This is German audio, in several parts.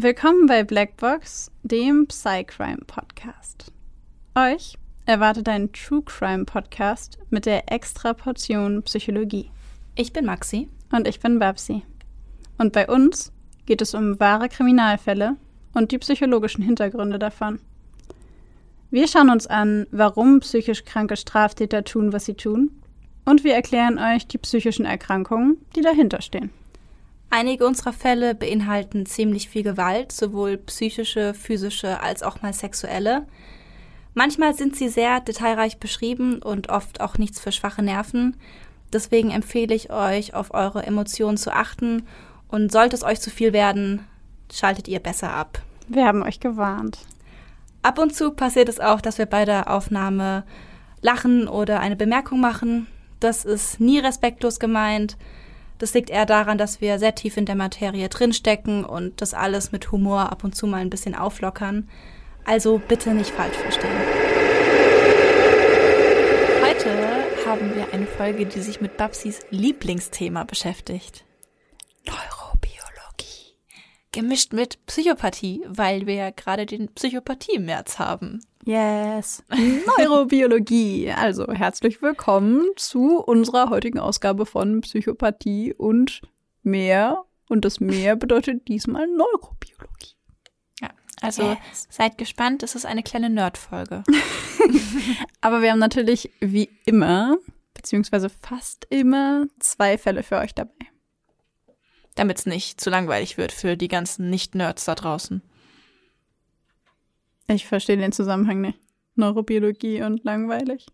Willkommen bei Blackbox, dem Psycrime-Podcast. Euch erwartet ein True Crime-Podcast mit der extra Portion Psychologie. Ich bin Maxi. Und ich bin Babsi. Und bei uns geht es um wahre Kriminalfälle und die psychologischen Hintergründe davon. Wir schauen uns an, warum psychisch kranke Straftäter tun, was sie tun. Und wir erklären euch die psychischen Erkrankungen, die dahinter stehen. Einige unserer Fälle beinhalten ziemlich viel Gewalt, sowohl psychische, physische als auch mal sexuelle. Manchmal sind sie sehr detailreich beschrieben und oft auch nichts für schwache Nerven. Deswegen empfehle ich euch, auf eure Emotionen zu achten. Und sollte es euch zu viel werden, schaltet ihr besser ab. Wir haben euch gewarnt. Ab und zu passiert es auch, dass wir bei der Aufnahme lachen oder eine Bemerkung machen. Das ist nie respektlos gemeint. Das liegt eher daran, dass wir sehr tief in der Materie drinstecken und das alles mit Humor ab und zu mal ein bisschen auflockern. Also bitte nicht falsch verstehen. Heute haben wir eine Folge, die sich mit Babsis Lieblingsthema beschäftigt. Neurobiologie. Gemischt mit Psychopathie, weil wir ja gerade den Psychopathie-März haben. Yes. Neurobiologie. Also herzlich willkommen zu unserer heutigen Ausgabe von Psychopathie und mehr. Und das mehr bedeutet diesmal Neurobiologie. Ja, also Seid gespannt, es ist eine kleine Nerd-Folge. Aber wir haben natürlich wie immer, beziehungsweise fast immer, 2 Fälle für euch dabei. Damit es nicht zu langweilig wird für die ganzen Nicht-Nerds da draußen. Ich verstehe den Zusammenhang nicht. Neurobiologie und langweilig.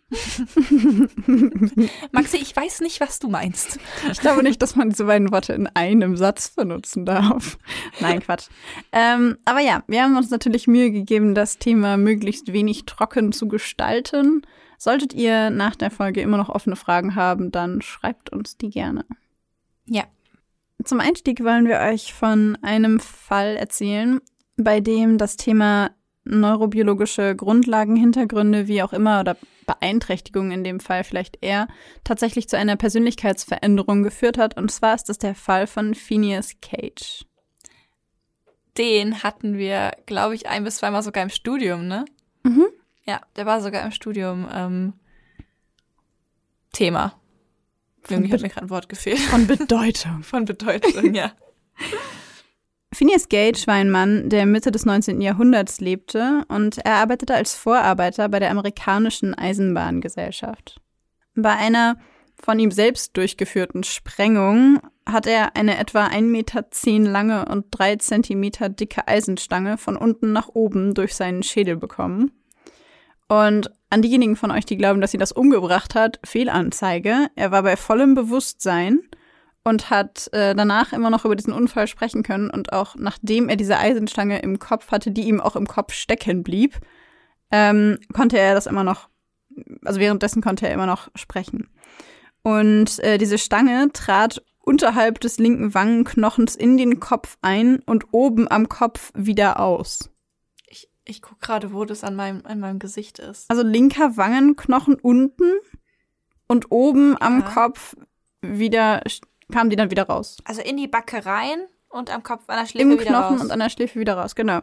Maxi, ich weiß nicht, was du meinst. Ich glaube nicht, dass man diese beiden Worte in einem Satz benutzen darf. Nein, Quatsch. Aber ja, wir haben uns natürlich Mühe gegeben, das Thema möglichst wenig trocken zu gestalten. Solltet ihr nach der Folge immer noch offene Fragen haben, dann schreibt uns die gerne. Ja. Zum Einstieg wollen wir euch von einem Fall erzählen, bei dem das Thema neurobiologische Grundlagen, Hintergründe, wie auch immer, oder Beeinträchtigungen in dem Fall vielleicht eher, tatsächlich zu einer Persönlichkeitsveränderung geführt hat. Und zwar ist das der Fall von Phineas Cage. Den hatten wir, glaube ich, 1- bis 2-mal sogar im Studium, ne? Mhm. Ja, der war sogar im Studium Thema. Irgendwie hat mir gerade ein Wort gefehlt. Von Bedeutung. Von Bedeutung, ja. Phineas Gage war ein Mann, der Mitte des 19. Jahrhunderts lebte und er arbeitete als Vorarbeiter bei der amerikanischen Eisenbahngesellschaft. Bei einer von ihm selbst durchgeführten Sprengung hat er eine etwa 1,10 Meter lange und 3 Zentimeter dicke Eisenstange von unten nach oben durch seinen Schädel bekommen. Und an diejenigen von euch, die glauben, dass sie das umgebracht hat, Fehlanzeige. Er war bei vollem Bewusstsein und hat danach immer noch über diesen Unfall sprechen können. Und auch nachdem er diese Eisenstange im Kopf hatte, die ihm auch im Kopf stecken blieb, konnte er das immer noch, also währenddessen konnte er immer noch sprechen. Und diese Stange trat unterhalb des linken Wangenknochens in den Kopf ein und oben am Kopf wieder aus. Ich gucke gerade, wo das an meinem Gesicht ist. Also linker Wangenknochen unten und oben am Kopf wieder kamen die dann wieder raus. Also in die Backe rein und am Kopf an der Schläfe wieder raus. Im Knochen und an der Schläfe wieder raus, genau.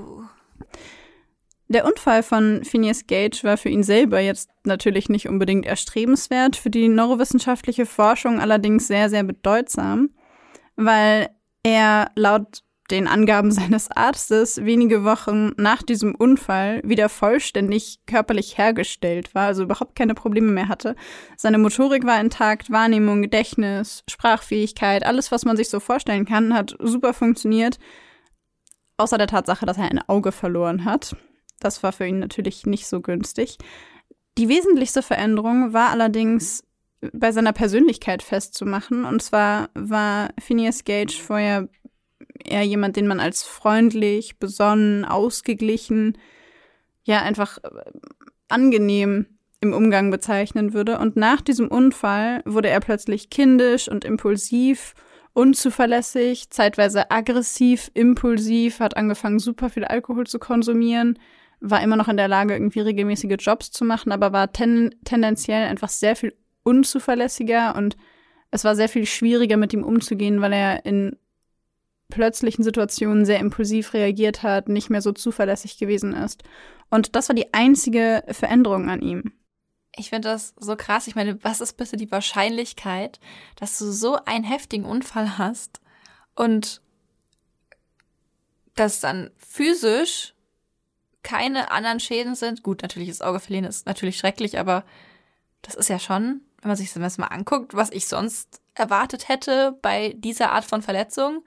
Der Unfall von Phineas Gage war für ihn selber jetzt natürlich nicht unbedingt erstrebenswert, für die neurowissenschaftliche Forschung allerdings sehr, sehr bedeutsam, weil er laut den Angaben seines Arztes wenige Wochen nach diesem Unfall wieder vollständig körperlich hergestellt war, also überhaupt keine Probleme mehr hatte. Seine Motorik war intakt, Wahrnehmung, Gedächtnis, Sprachfähigkeit, alles, was man sich so vorstellen kann, hat super funktioniert, außer der Tatsache, dass er ein Auge verloren hat. Das war für ihn natürlich nicht so günstig. Die wesentlichste Veränderung war allerdings bei seiner Persönlichkeit festzumachen, und zwar war Phineas Gage vorher eher jemand, den man als freundlich, besonnen, ausgeglichen, ja einfach angenehm im Umgang bezeichnen würde. Und nach diesem Unfall wurde er plötzlich kindisch und impulsiv, unzuverlässig, zeitweise aggressiv, impulsiv, hat angefangen, super viel Alkohol zu konsumieren, war immer noch in der Lage, irgendwie regelmäßige Jobs zu machen, aber war tendenziell einfach sehr viel unzuverlässiger und es war sehr viel schwieriger, mit ihm umzugehen, weil er in plötzlichen Situationen sehr impulsiv reagiert hat, nicht mehr so zuverlässig gewesen ist. Und das war die einzige Veränderung an ihm. Ich finde das so krass. Ich meine, was ist bitte die Wahrscheinlichkeit, dass du so einen heftigen Unfall hast und dass dann physisch keine anderen Schäden sind? Gut, natürlich das Auge verlieren ist natürlich schrecklich, aber das ist ja schon, wenn man sich das mal anguckt, was ich sonst erwartet hätte bei dieser Art von Verletzung,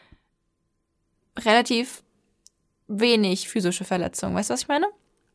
relativ wenig physische Verletzung. Weißt du, was ich meine?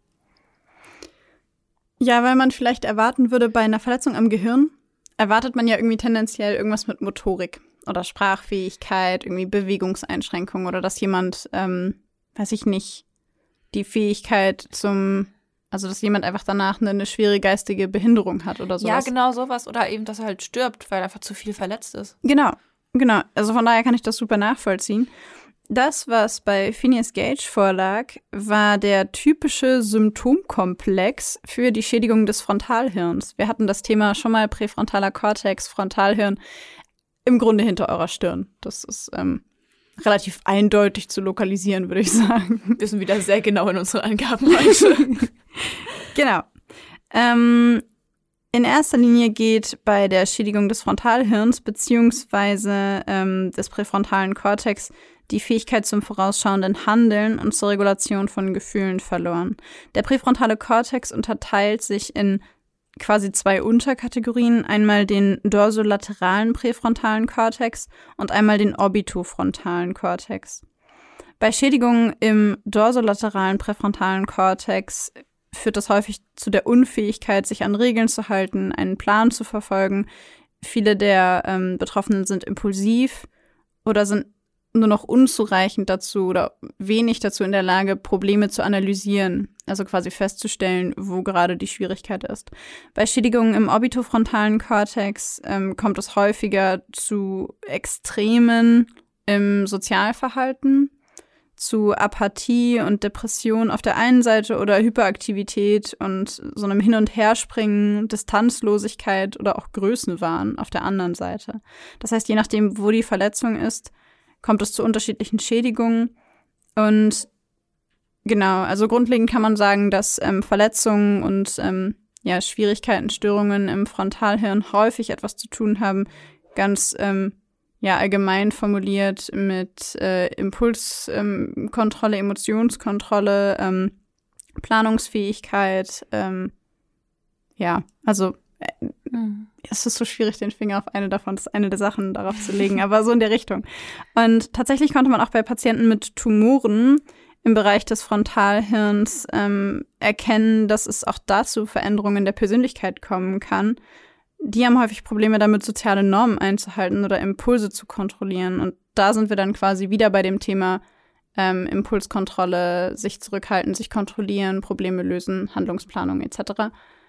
Ja, weil man vielleicht erwarten würde, bei einer Verletzung am Gehirn erwartet man ja irgendwie tendenziell irgendwas mit Motorik oder Sprachfähigkeit, irgendwie Bewegungseinschränkungen oder dass jemand, weiß ich nicht, die Fähigkeit also dass jemand einfach danach eine schwere geistige Behinderung hat oder sowas. Ja, genau sowas. Oder eben, dass er halt stirbt, weil einfach zu viel verletzt ist. Genau. Also von daher kann ich das super nachvollziehen. Das, was bei Phineas Gage vorlag, war der typische Symptomkomplex für die Schädigung des Frontalhirns. Wir hatten das Thema schon mal, präfrontaler Kortex, Frontalhirn, im Grunde hinter eurer Stirn. Das ist relativ eindeutig zu lokalisieren, würde ich sagen. Wir sind wieder sehr genau in unseren Angaben heute. Genau. In erster Linie geht bei der Schädigung des Frontalhirns beziehungsweise des präfrontalen Kortex die Fähigkeit zum vorausschauenden Handeln und zur Regulation von Gefühlen verloren. Der präfrontale Kortex unterteilt sich in quasi 2 Unterkategorien, einmal den dorsolateralen präfrontalen Kortex und einmal den orbitofrontalen Kortex. Bei Schädigungen im dorsolateralen präfrontalen Kortex führt das häufig zu der Unfähigkeit, sich an Regeln zu halten, einen Plan zu verfolgen. Viele der Betroffenen sind impulsiv oder sind nur noch unzureichend dazu oder wenig dazu in der Lage, Probleme zu analysieren, also quasi festzustellen, wo gerade die Schwierigkeit ist. Bei Schädigungen im orbitofrontalen Kortex kommt es häufiger zu Extremen im Sozialverhalten, zu Apathie und Depression auf der einen Seite oder Hyperaktivität und so einem Hin- und Herspringen, Distanzlosigkeit oder auch Größenwahn auf der anderen Seite. Das heißt, je nachdem, wo die Verletzung ist, kommt es zu unterschiedlichen Schädigungen. Und genau, also grundlegend kann man sagen, dass Verletzungen und Schwierigkeiten, Störungen im Frontalhirn häufig etwas zu tun haben, ganz allgemein formuliert mit Impulskontrolle, Emotionskontrolle, Planungsfähigkeit. Es ist so schwierig, den Finger auf eine der Sachen darauf zu legen, aber so in der Richtung. Und tatsächlich konnte man auch bei Patienten mit Tumoren im Bereich des Frontalhirns erkennen, dass es auch dazu Veränderungen der Persönlichkeit kommen kann. Die haben häufig Probleme damit, soziale Normen einzuhalten oder Impulse zu kontrollieren. Und da sind wir dann quasi wieder bei dem Thema Impulskontrolle, sich zurückhalten, sich kontrollieren, Probleme lösen, Handlungsplanung etc.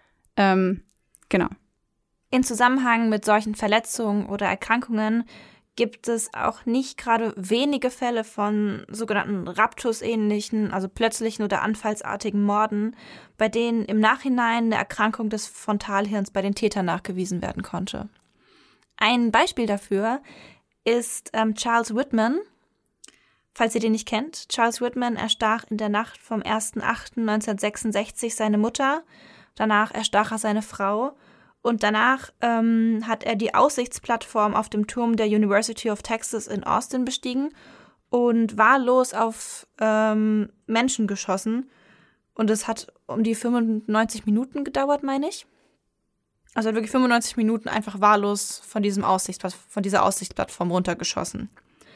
Genau. In Zusammenhang mit solchen Verletzungen oder Erkrankungen gibt es auch nicht gerade wenige Fälle von sogenannten Raptus-ähnlichen, also plötzlichen oder anfallsartigen Morden, bei denen im Nachhinein eine Erkrankung des Frontalhirns bei den Tätern nachgewiesen werden konnte. Ein Beispiel dafür ist Charles Whitman. Falls ihr den nicht kennt, Charles Whitman erstach in der Nacht vom 1.8.1966 seine Mutter, danach erstach er seine Frau. Und danach hat er die Aussichtsplattform auf dem Turm der University of Texas in Austin bestiegen und wahllos auf Menschen geschossen. Und es hat um die 95 Minuten gedauert, meine ich. Also er hat wirklich 95 Minuten einfach wahllos von dieser Aussichtsplattform runtergeschossen.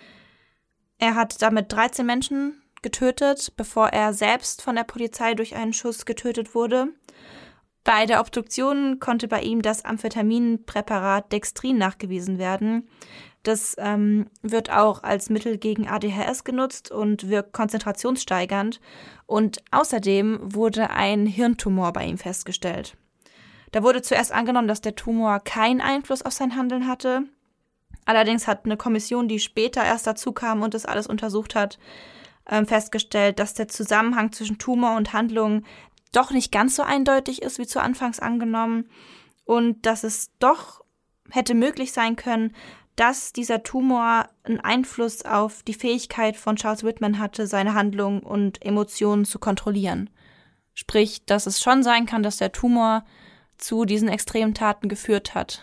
Er hat damit 13 Menschen getötet, bevor er selbst von der Polizei durch einen Schuss getötet wurde. Bei der Obduktion konnte bei ihm das Amphetaminpräparat Dextrin nachgewiesen werden. Das wird auch als Mittel gegen ADHS genutzt und wirkt konzentrationssteigernd. Und außerdem wurde ein Hirntumor bei ihm festgestellt. Da wurde zuerst angenommen, dass der Tumor keinen Einfluss auf sein Handeln hatte. Allerdings hat eine Kommission, die später erst dazu kam und das alles untersucht hat, festgestellt, dass der Zusammenhang zwischen Tumor und Handlung doch nicht ganz so eindeutig ist, wie zu Anfangs angenommen. Und dass es doch hätte möglich sein können, dass dieser Tumor einen Einfluss auf die Fähigkeit von Charles Whitman hatte, seine Handlungen und Emotionen zu kontrollieren. Sprich, dass es schon sein kann, dass der Tumor zu diesen extremen Taten geführt hat.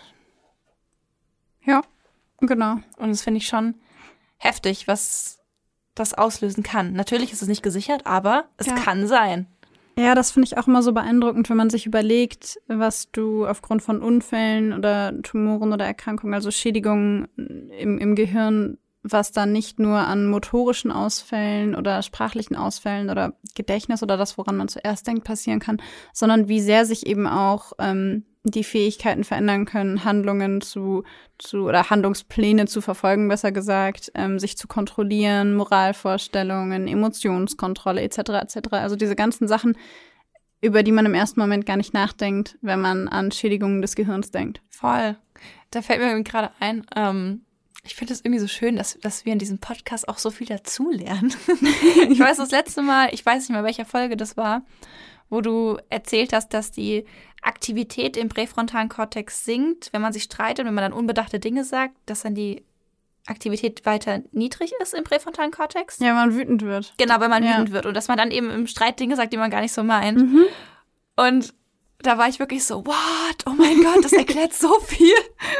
Ja, genau. Und das finde ich schon heftig, was das auslösen kann. Natürlich ist es nicht gesichert, aber es kann sein. Ja, das finde ich auch immer so beeindruckend, wenn man sich überlegt, was du aufgrund von Unfällen oder Tumoren oder Erkrankungen, also Schädigungen im Gehirn, was dann nicht nur an motorischen Ausfällen oder sprachlichen Ausfällen oder Gedächtnis oder das, woran man zuerst denkt, passieren kann, sondern wie sehr sich eben auch die Fähigkeiten verändern können, Handlungen oder Handlungspläne zu verfolgen, besser gesagt, sich zu kontrollieren, Moralvorstellungen, Emotionskontrolle etc. etc. Also diese ganzen Sachen, über die man im ersten Moment gar nicht nachdenkt, wenn man an Schädigungen des Gehirns denkt. Voll. Da fällt mir gerade ein, ich finde es irgendwie so schön, dass wir in diesem Podcast auch so viel dazulernen. Ich weiß das letzte Mal, ich weiß nicht mehr, welcher Folge das war, wo du erzählt hast, dass die Aktivität im präfrontalen Kortex sinkt, wenn man sich streitet, wenn man dann unbedachte Dinge sagt, dass dann die Aktivität weiter niedrig ist im präfrontalen Kortex. Ja, wenn man wütend wird. Genau, wenn man wütend wird. Und dass man dann eben im Streit Dinge sagt, die man gar nicht so meint. Und da war ich wirklich so, what? Oh mein Gott, das erklärt so viel.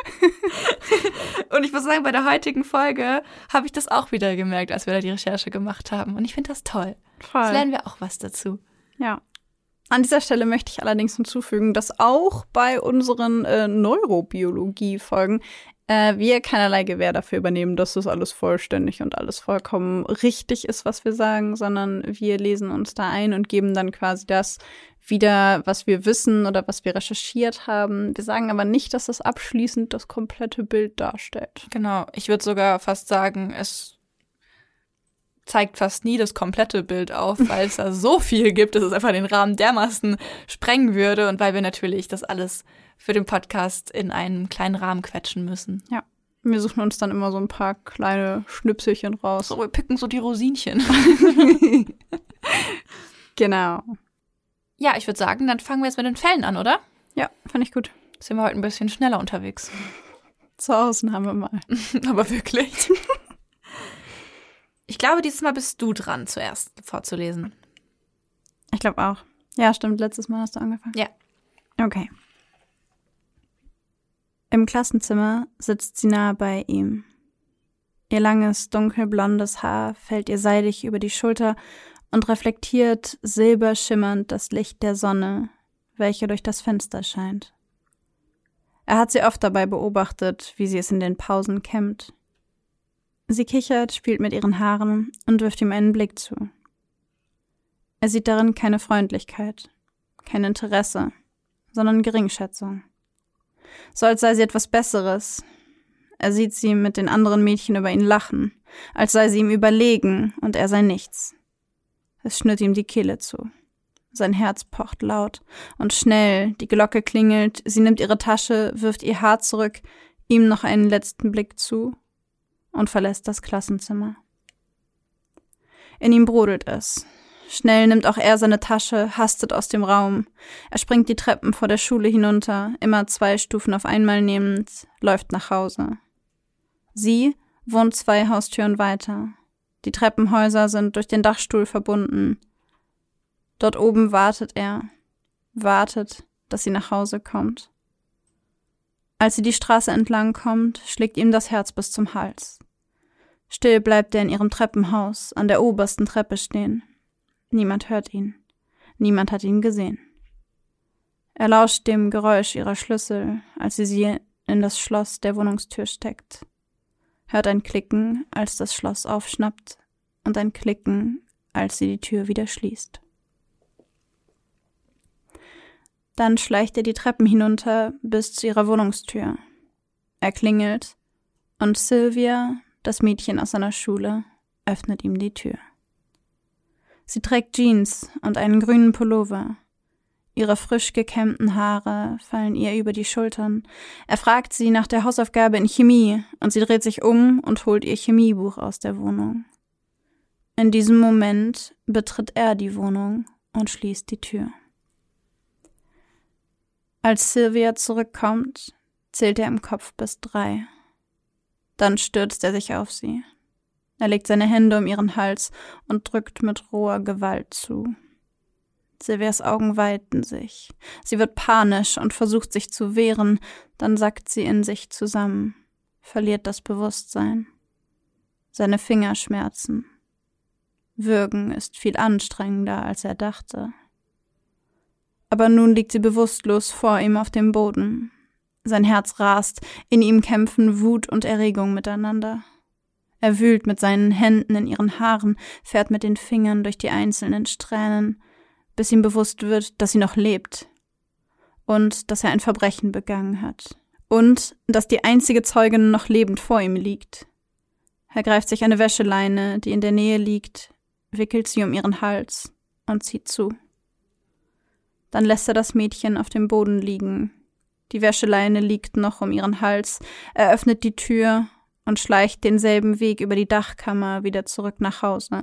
Und ich muss sagen, bei der heutigen Folge habe ich das auch wieder gemerkt, als wir da die Recherche gemacht haben. Und ich finde das toll. Voll. Jetzt lernen wir auch was dazu. Ja. An dieser Stelle möchte ich allerdings hinzufügen, dass auch bei unseren Neurobiologie-Folgen wir keinerlei Gewähr dafür übernehmen, dass das alles vollständig und alles vollkommen richtig ist, was wir sagen, sondern wir lesen uns da ein und geben dann quasi das wieder, was wir wissen oder was wir recherchiert haben. Wir sagen aber nicht, dass das abschließend das komplette Bild darstellt. Genau, ich würde sogar fast sagen, es zeigt fast nie das komplette Bild auf, weil es da so viel gibt, dass es einfach den Rahmen dermaßen sprengen würde und weil wir natürlich das alles für den Podcast in einen kleinen Rahmen quetschen müssen. Ja, wir suchen uns dann immer so ein paar kleine Schnipselchen raus. So, wir picken so die Rosinchen. Genau. Ja, ich würde sagen, dann fangen wir jetzt mit den Fällen an, oder? Ja, fand ich gut. Sind wir heute ein bisschen schneller unterwegs. Zur Ausnahme mal. Aber wirklich. Ich glaube, dieses Mal bist du dran, zuerst vorzulesen. Ich glaube auch. Ja, stimmt. Letztes Mal hast du angefangen. Ja. Okay. Im Klassenzimmer sitzt sie nahe bei ihm. Ihr langes, dunkelblondes Haar fällt ihr seidig über die Schulter und reflektiert silberschimmernd das Licht der Sonne, welche durch das Fenster scheint. Er hat sie oft dabei beobachtet, wie sie es in den Pausen kämmt. Sie kichert, spielt mit ihren Haaren und wirft ihm einen Blick zu. Er sieht darin keine Freundlichkeit, kein Interesse, sondern Geringschätzung. So als sei sie etwas Besseres. Er sieht sie mit den anderen Mädchen über ihn lachen, als sei sie ihm überlegen und er sei nichts. Es schnürt ihm die Kehle zu. Sein Herz pocht laut und schnell, die Glocke klingelt, sie nimmt ihre Tasche, wirft ihr Haar zurück, ihm noch einen letzten Blick zu und verlässt das Klassenzimmer. In ihm brodelt es. Schnell nimmt auch er seine Tasche, hastet aus dem Raum. Er springt die Treppen vor der Schule hinunter, immer 2 Stufen auf einmal nehmend, läuft nach Hause. Sie wohnt 2 Haustüren weiter. Die Treppenhäuser sind durch den Dachstuhl verbunden. Dort oben wartet er, wartet, dass sie nach Hause kommt. Als sie die Straße entlang kommt, schlägt ihm das Herz bis zum Hals. Still bleibt er in ihrem Treppenhaus, an der obersten Treppe stehen. Niemand hört ihn. Niemand hat ihn gesehen. Er lauscht dem Geräusch ihrer Schlüssel, als sie in das Schloss der Wohnungstür steckt. Hört ein Klicken, als das Schloss aufschnappt, und ein Klicken, als sie die Tür wieder schließt. Dann schleicht er die Treppen hinunter bis zu ihrer Wohnungstür. Er klingelt, und Sylvia, das Mädchen aus seiner Schule, öffnet ihm die Tür. Sie trägt Jeans und einen grünen Pullover. Ihre frisch gekämmten Haare fallen ihr über die Schultern. Er fragt sie nach der Hausaufgabe in Chemie und sie dreht sich um und holt ihr Chemiebuch aus der Wohnung. In diesem Moment betritt er die Wohnung und schließt die Tür. Als Sylvia zurückkommt, zählt er im Kopf bis 3. Dann stürzt er sich auf sie. Er legt seine Hände um ihren Hals und drückt mit roher Gewalt zu. Silvias Augen weiten sich. Sie wird panisch und versucht sich zu wehren, dann sackt sie in sich zusammen, verliert das Bewusstsein. Seine Finger schmerzen. Würgen ist viel anstrengender, als er dachte. Aber nun liegt sie bewusstlos vor ihm auf dem Boden. Sein Herz rast, in ihm kämpfen Wut und Erregung miteinander. Er wühlt mit seinen Händen in ihren Haaren, fährt mit den Fingern durch die einzelnen Strähnen, bis ihm bewusst wird, dass sie noch lebt und dass er ein Verbrechen begangen hat und dass die einzige Zeugin noch lebend vor ihm liegt. Er greift sich eine Wäscheleine, die in der Nähe liegt, wickelt sie um ihren Hals und zieht zu. Dann lässt er das Mädchen auf dem Boden liegen. Die Wäscheleine liegt noch um ihren Hals, er öffnet die Tür und schleicht denselben Weg über die Dachkammer wieder zurück nach Hause.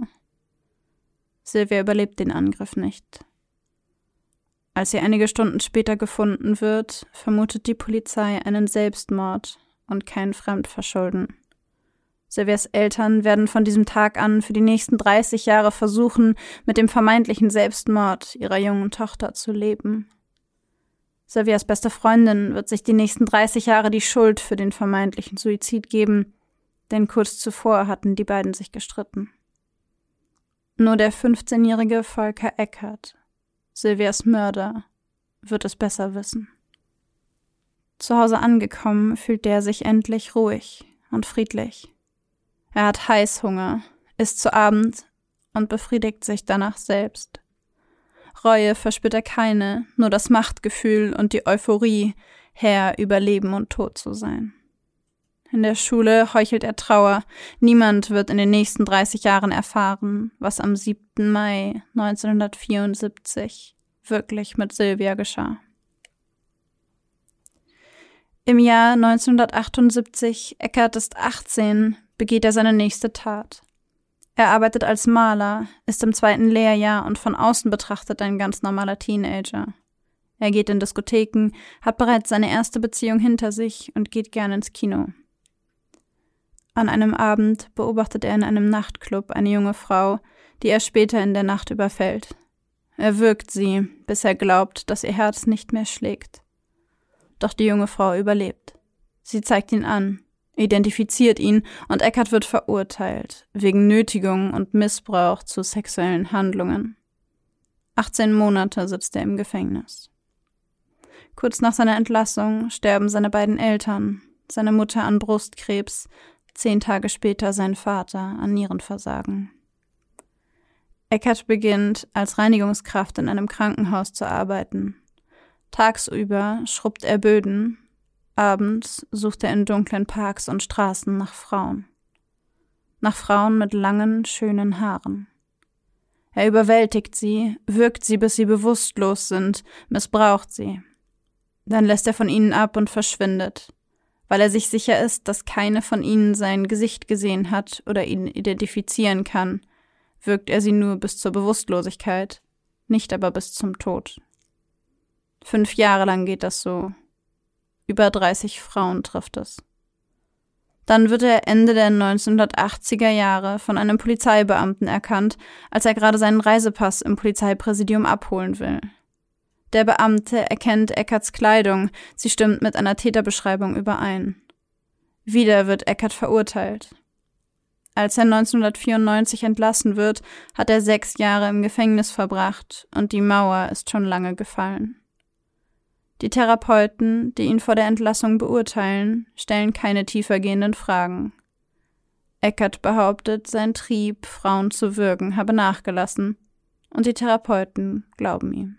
Silvia überlebt den Angriff nicht. Als sie einige Stunden später gefunden wird, vermutet die Polizei einen Selbstmord und kein Fremdverschulden. Silvias Eltern werden von diesem Tag an für die nächsten 30 Jahre versuchen, mit dem vermeintlichen Selbstmord ihrer jungen Tochter zu leben. Silvias beste Freundin wird sich die nächsten 30 Jahre die Schuld für den vermeintlichen Suizid geben, denn kurz zuvor hatten die beiden sich gestritten. Nur der 15-jährige Volker Eckert, Silvias Mörder, wird es besser wissen. Zu Hause angekommen, fühlt er sich endlich ruhig und friedlich. Er hat Heißhunger, isst zu Abend und befriedigt sich danach selbst. Reue verspürt er keine, nur das Machtgefühl und die Euphorie, Herr über Leben und Tod zu sein. In der Schule heuchelt er Trauer. Niemand wird in den nächsten 30 Jahren erfahren, was am 7. Mai 1974 wirklich mit Silvia geschah. Im Jahr 1978, Eckert ist 18, begeht er seine nächste Tat. Er arbeitet als Maler, ist im 2. Lehrjahr und von außen betrachtet ein ganz normaler Teenager. Er geht in Diskotheken, hat bereits seine erste Beziehung hinter sich und geht gern ins Kino. An einem Abend beobachtet er in einem Nachtclub eine junge Frau, die er später in der Nacht überfällt. Er würgt sie, bis er glaubt, dass ihr Herz nicht mehr schlägt. Doch die junge Frau überlebt. Sie zeigt ihn an, identifiziert ihn und Eckert wird verurteilt, wegen Nötigung und Missbrauch zu sexuellen Handlungen. 18 Monate sitzt er im Gefängnis. Kurz nach seiner Entlassung sterben seine beiden Eltern, seine Mutter an Brustkrebs, 10 Tage später sein Vater an Nierenversagen. Eckert beginnt, als Reinigungskraft in einem Krankenhaus zu arbeiten. Tagsüber schrubbt er Böden, abends sucht er in dunklen Parks und Straßen nach Frauen. Nach Frauen mit langen, schönen Haaren. Er überwältigt sie, würgt sie, bis sie bewusstlos sind, missbraucht sie. Dann lässt er von ihnen ab und verschwindet. Weil er sich sicher ist, dass keine von ihnen sein Gesicht gesehen hat oder ihn identifizieren kann, wirkt er sie nur bis zur Bewusstlosigkeit, nicht aber bis zum Tod. 5 Jahre lang geht das so. Über 30 Frauen trifft es. Dann wird er Ende der 1980er Jahre von einem Polizeibeamten erkannt, als er gerade seinen Reisepass im Polizeipräsidium abholen will. Der Beamte erkennt Eckerts Kleidung, sie stimmt mit einer Täterbeschreibung überein. Wieder wird Eckert verurteilt. Als er 1994 entlassen wird, hat er 6 Jahre im Gefängnis verbracht und die Mauer ist schon lange gefallen. Die Therapeuten, die ihn vor der Entlassung beurteilen, stellen keine tiefergehenden Fragen. Eckert behauptet, sein Trieb, Frauen zu würgen, habe nachgelassen, und die Therapeuten glauben ihm.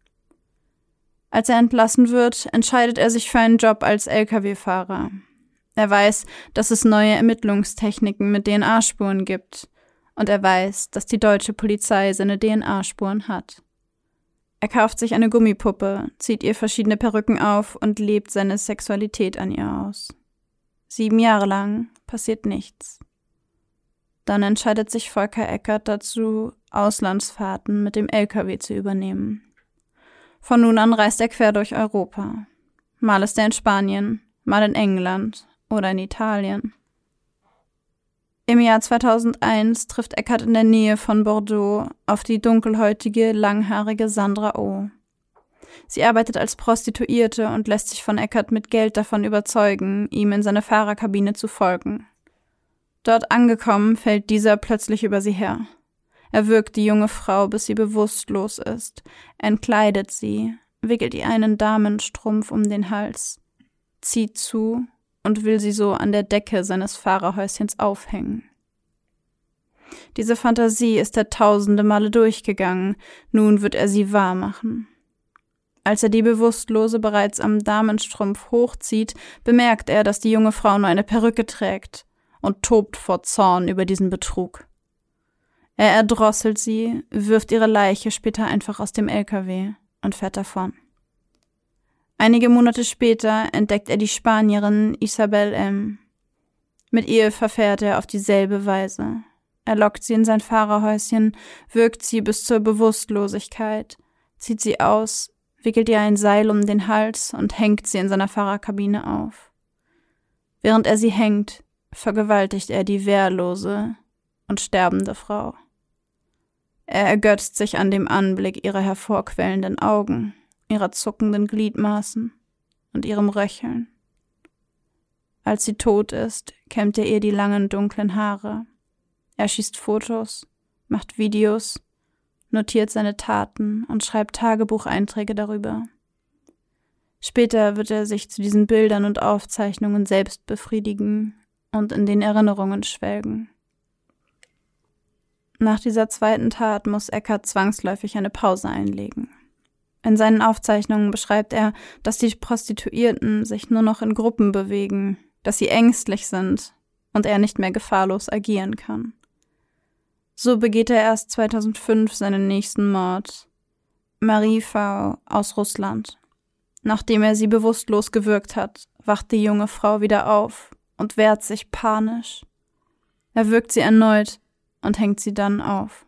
Als er entlassen wird, entscheidet er sich für einen Job als Lkw-Fahrer. Er weiß, dass es neue Ermittlungstechniken mit DNA-Spuren gibt, und er weiß, dass die deutsche Polizei seine DNA-Spuren hat. Er kauft sich eine Gummipuppe, zieht ihr verschiedene Perücken auf und lebt seine Sexualität an ihr aus. 7 Jahre lang passiert nichts. Dann entscheidet sich Volker Eckert dazu, Auslandsfahrten mit dem Lkw zu übernehmen. Von nun an reist er quer durch Europa. Mal ist er in Spanien, mal in England oder in Italien. Im Jahr 2001 trifft Eckert in der Nähe von Bordeaux auf die dunkelhäutige, langhaarige Sandra O. Sie arbeitet als Prostituierte und lässt sich von Eckert mit Geld davon überzeugen, ihm in seine Fahrerkabine zu folgen. Dort angekommen, fällt dieser plötzlich über sie her. Er würgt die junge Frau, bis sie bewusstlos ist, entkleidet sie, wickelt ihr einen Damenstrumpf um den Hals, zieht zu und will sie so an der Decke seines Fahrerhäuschens aufhängen. Diese Fantasie ist er tausende Male durchgegangen, nun wird er sie wahr machen. Als er die Bewusstlose bereits am Damenstrumpf hochzieht, bemerkt er, dass die junge Frau nur eine Perücke trägt und tobt vor Zorn über diesen Betrug. Er erdrosselt sie, wirft ihre Leiche später einfach aus dem LKW und fährt davon. Einige Monate später entdeckt er die Spanierin Isabel M. Mit ihr verfährt er auf dieselbe Weise. Er lockt sie in sein Fahrerhäuschen, würgt sie bis zur Bewusstlosigkeit, zieht sie aus, wickelt ihr ein Seil um den Hals und hängt sie in seiner Fahrerkabine auf. Während er sie hängt, vergewaltigt er die wehrlose und sterbende Frau. Er ergötzt sich an dem Anblick ihrer hervorquellenden Augen, ihrer zuckenden Gliedmaßen und ihrem Röcheln. Als sie tot ist, kämmt er ihr die langen, dunklen Haare. Er schießt Fotos, macht Videos, notiert seine Taten und schreibt Tagebucheinträge darüber. Später wird er sich zu diesen Bildern und Aufzeichnungen selbst befriedigen und in den Erinnerungen schwelgen. Nach dieser zweiten Tat muss Eckert zwangsläufig eine Pause einlegen. In seinen Aufzeichnungen beschreibt er, dass die Prostituierten sich nur noch in Gruppen bewegen, dass sie ängstlich sind und er nicht mehr gefahrlos agieren kann. So begeht er erst 2005 seinen nächsten Mord. Marie V. aus Russland. Nachdem er sie bewusstlos gewürgt hat, wacht die junge Frau wieder auf und wehrt sich panisch. Er würgt sie erneut und hängt sie dann auf.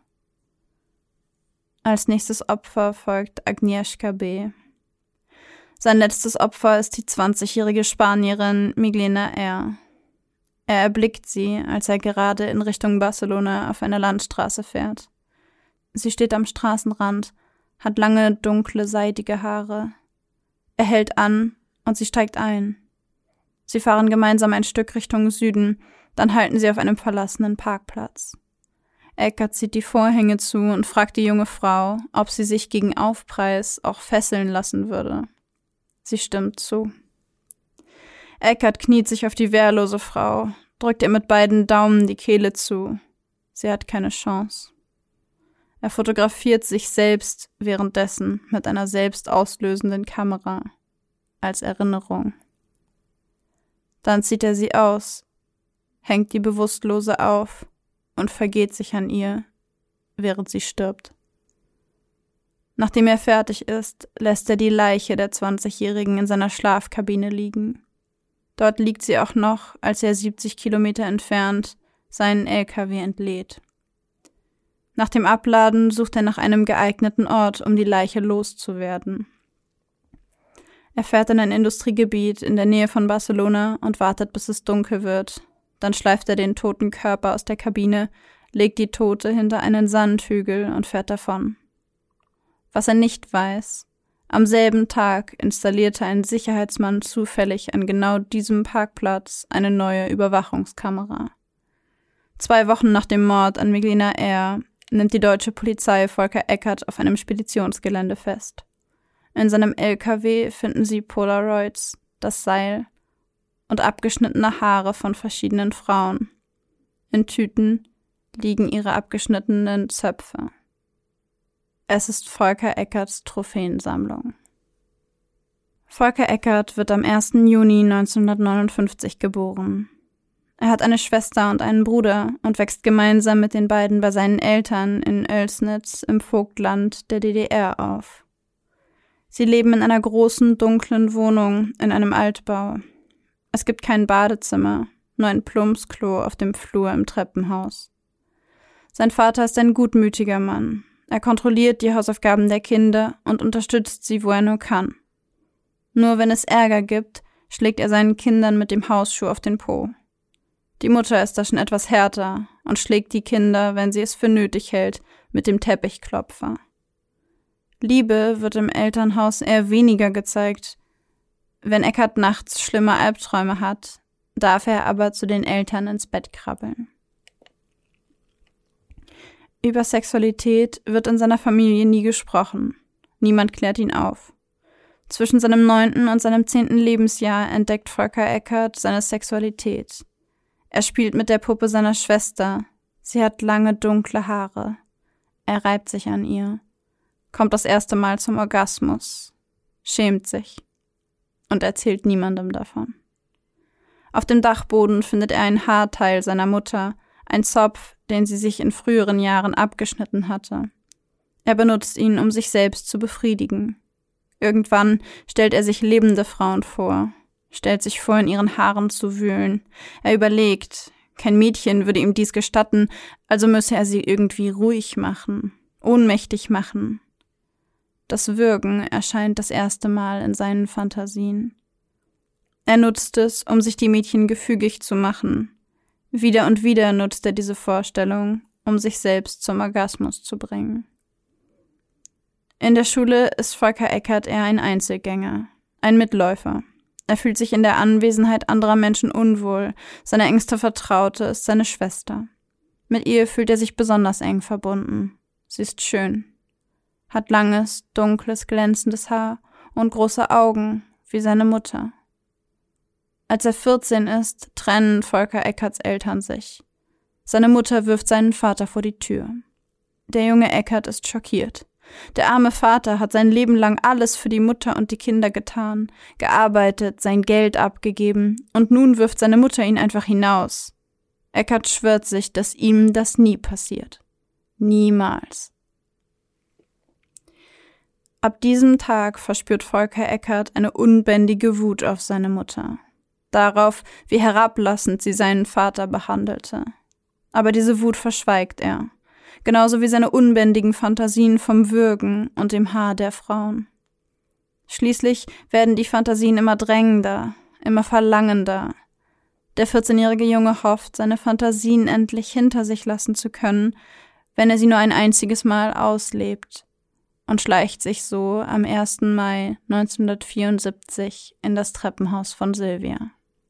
Als nächstes Opfer folgt Agnieszka B. Sein letztes Opfer ist die 20-jährige Spanierin Miglena R. Er erblickt sie, als er gerade in Richtung Barcelona auf einer Landstraße fährt. Sie steht am Straßenrand, hat lange, dunkle, seidige Haare. Er hält an und sie steigt ein. Sie fahren gemeinsam ein Stück Richtung Süden, dann halten sie auf einem verlassenen Parkplatz. Eckert zieht die Vorhänge zu und fragt die junge Frau, ob sie sich gegen Aufpreis auch fesseln lassen würde. Sie stimmt zu. Eckert kniet sich auf die wehrlose Frau, drückt ihr mit beiden Daumen die Kehle zu. Sie hat keine Chance. Er fotografiert sich selbst währenddessen mit einer selbst auslösenden Kamera, als Erinnerung. Dann zieht er sie aus, hängt die Bewusstlose auf und vergeht sich an ihr, während sie stirbt. Nachdem er fertig ist, lässt er die Leiche der 20-Jährigen in seiner Schlafkabine liegen. Dort liegt sie auch noch, als er 70 Kilometer entfernt seinen LKW entlädt. Nach dem Abladen sucht er nach einem geeigneten Ort, um die Leiche loszuwerden. Er fährt in ein Industriegebiet in der Nähe von Barcelona und wartet, bis es dunkel wird. Dann schleift er den toten Körper aus der Kabine, legt die Tote hinter einen Sandhügel und fährt davon. Was er nicht weiß: Am selben Tag installierte ein Sicherheitsmann zufällig an genau diesem Parkplatz eine neue Überwachungskamera. 2 Wochen nach dem Mord an Miglena R. nimmt die deutsche Polizei Volker Eckert auf einem Speditionsgelände fest. In seinem LKW finden sie Polaroids, das Seil und abgeschnittene Haare von verschiedenen Frauen. In Tüten liegen ihre abgeschnittenen Zöpfe. Es ist Volker Eckerts Trophäensammlung. Volker Eckert wird am 1. Juni 1959 geboren. Er hat eine Schwester und einen Bruder und wächst gemeinsam mit den beiden bei seinen Eltern in Oelsnitz im Vogtland der DDR auf. Sie leben in einer großen, dunklen Wohnung in einem Altbau. Es gibt kein Badezimmer, nur ein Plumpsklo auf dem Flur im Treppenhaus. Sein Vater ist ein gutmütiger Mann. Er kontrolliert die Hausaufgaben der Kinder und unterstützt sie, wo er nur kann. Nur wenn es Ärger gibt, schlägt er seinen Kindern mit dem Hausschuh auf den Po. Die Mutter ist da schon etwas härter und schlägt die Kinder, wenn sie es für nötig hält, mit dem Teppichklopfer. Liebe wird im Elternhaus eher weniger gezeigt. Wenn Eckart nachts schlimme Albträume hat, darf er aber zu den Eltern ins Bett krabbeln. Über Sexualität wird in seiner Familie nie gesprochen. Niemand klärt ihn auf. Zwischen seinem 9. und seinem 10. Lebensjahr entdeckt Volker Eckart seine Sexualität. Er spielt mit der Puppe seiner Schwester. Sie hat lange, dunkle Haare. Er reibt sich an ihr, kommt das erste Mal zum Orgasmus, schämt sich und erzählt niemandem davon. Auf dem Dachboden findet er ein Haarteil seiner Mutter, ein Zopf, den sie sich in früheren Jahren abgeschnitten hatte. Er benutzt ihn, um sich selbst zu befriedigen. Irgendwann stellt er sich lebende Frauen vor, stellt sich vor, in ihren Haaren zu wühlen. Er überlegt, kein Mädchen würde ihm dies gestatten, also müsse er sie irgendwie ruhig machen, ohnmächtig machen. Das Würgen erscheint das erste Mal in seinen Fantasien. Er nutzt es, um sich die Mädchen gefügig zu machen. Wieder und wieder nutzt er diese Vorstellung, um sich selbst zum Orgasmus zu bringen. In der Schule ist Volker Eckart eher ein Einzelgänger, ein Mitläufer. Er fühlt sich in der Anwesenheit anderer Menschen unwohl. Seine engste Vertraute ist seine Schwester. Mit ihr fühlt er sich besonders eng verbunden. Sie ist schön, hat langes, dunkles, glänzendes Haar und große Augen, wie seine Mutter. Als er 14 ist, trennen Volker Eckarts Eltern sich. Seine Mutter wirft seinen Vater vor die Tür. Der junge Eckart ist schockiert. Der arme Vater hat sein Leben lang alles für die Mutter und die Kinder getan, gearbeitet, sein Geld abgegeben und nun wirft seine Mutter ihn einfach hinaus. Eckart schwört sich, dass ihm das nie passiert. Niemals. Ab diesem Tag verspürt Volker Eckart eine unbändige Wut auf seine Mutter. Darauf, wie herablassend sie seinen Vater behandelte. Aber diese Wut verschweigt er. Genauso wie seine unbändigen Fantasien vom Würgen und dem Haar der Frauen. Schließlich werden die Fantasien immer drängender, immer verlangender. Der 14-jährige Junge hofft, seine Fantasien endlich hinter sich lassen zu können, wenn er sie nur ein einziges Mal auslebt, und schleicht sich so am 1. Mai 1974 in das Treppenhaus von Sylvia.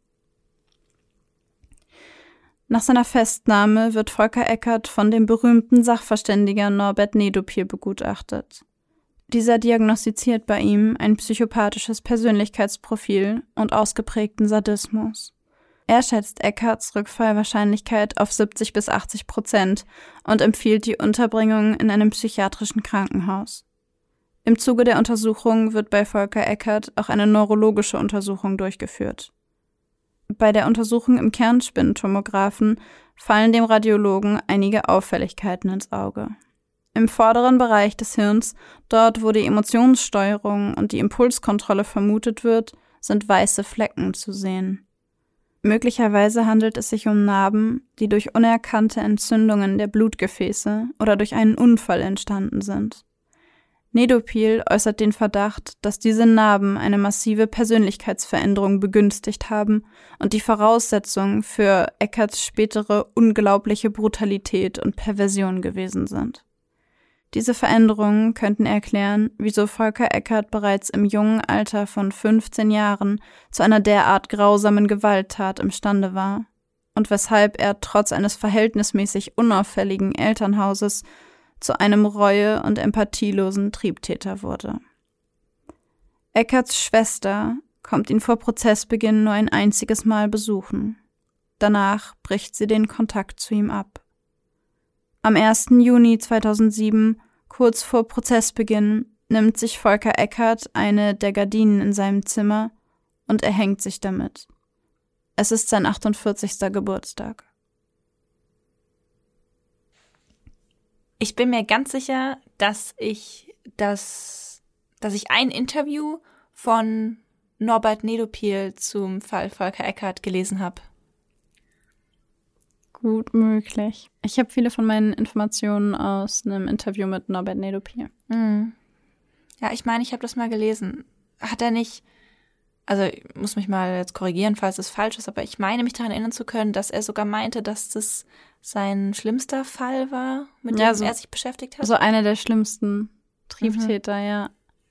Nach seiner Festnahme wird Volker Eckart von dem berühmten Sachverständiger Norbert Nedopil begutachtet. Dieser diagnostiziert bei ihm ein psychopathisches Persönlichkeitsprofil und ausgeprägten Sadismus. Er schätzt Eckarts Rückfallwahrscheinlichkeit auf 70-80% und empfiehlt die Unterbringung in einem psychiatrischen Krankenhaus. Im Zuge der Untersuchung wird bei Volker Eckart auch eine neurologische Untersuchung durchgeführt. Bei der Untersuchung im Kernspintomographen fallen dem Radiologen einige Auffälligkeiten ins Auge. Im vorderen Bereich des Hirns, dort wo die Emotionssteuerung und die Impulskontrolle vermutet wird, sind weiße Flecken zu sehen. Möglicherweise handelt es sich um Narben, die durch unerkannte Entzündungen der Blutgefäße oder durch einen Unfall entstanden sind. Nedopil äußert den Verdacht, dass diese Narben eine massive Persönlichkeitsveränderung begünstigt haben und die Voraussetzung für Eckarts spätere unglaubliche Brutalität und Perversion gewesen sind. Diese Veränderungen könnten erklären, wieso Volker Eckart bereits im jungen Alter von 15 Jahren zu einer derart grausamen Gewalttat imstande war und weshalb er trotz eines verhältnismäßig unauffälligen Elternhauses zu einem reue- und empathielosen Triebtäter wurde. Eckarts Schwester kommt ihn vor Prozessbeginn nur ein einziges Mal besuchen. Danach bricht sie den Kontakt zu ihm ab. Am 1. Juni 2007, kurz vor Prozessbeginn, nimmt sich Volker Eckart eine der Gardinen in seinem Zimmer und erhängt sich damit. Es ist sein 48. Geburtstag. Ich bin mir ganz sicher, dass ich ein Interview von Norbert Nedopil zum Fall Volker Eckart gelesen habe. Gut möglich. Ich habe viele von meinen Informationen aus einem Interview mit Norbert Nedopil. Mhm. Ja, ich meine, ich habe das mal gelesen. Hat er nicht also ich muss mich mal jetzt korrigieren, falls es falsch ist, aber ich meine mich daran erinnern zu können, dass er sogar meinte, dass das sein schlimmster Fall war, mit dem er sich beschäftigt hat. So einer der schlimmsten Triebtäter, ja.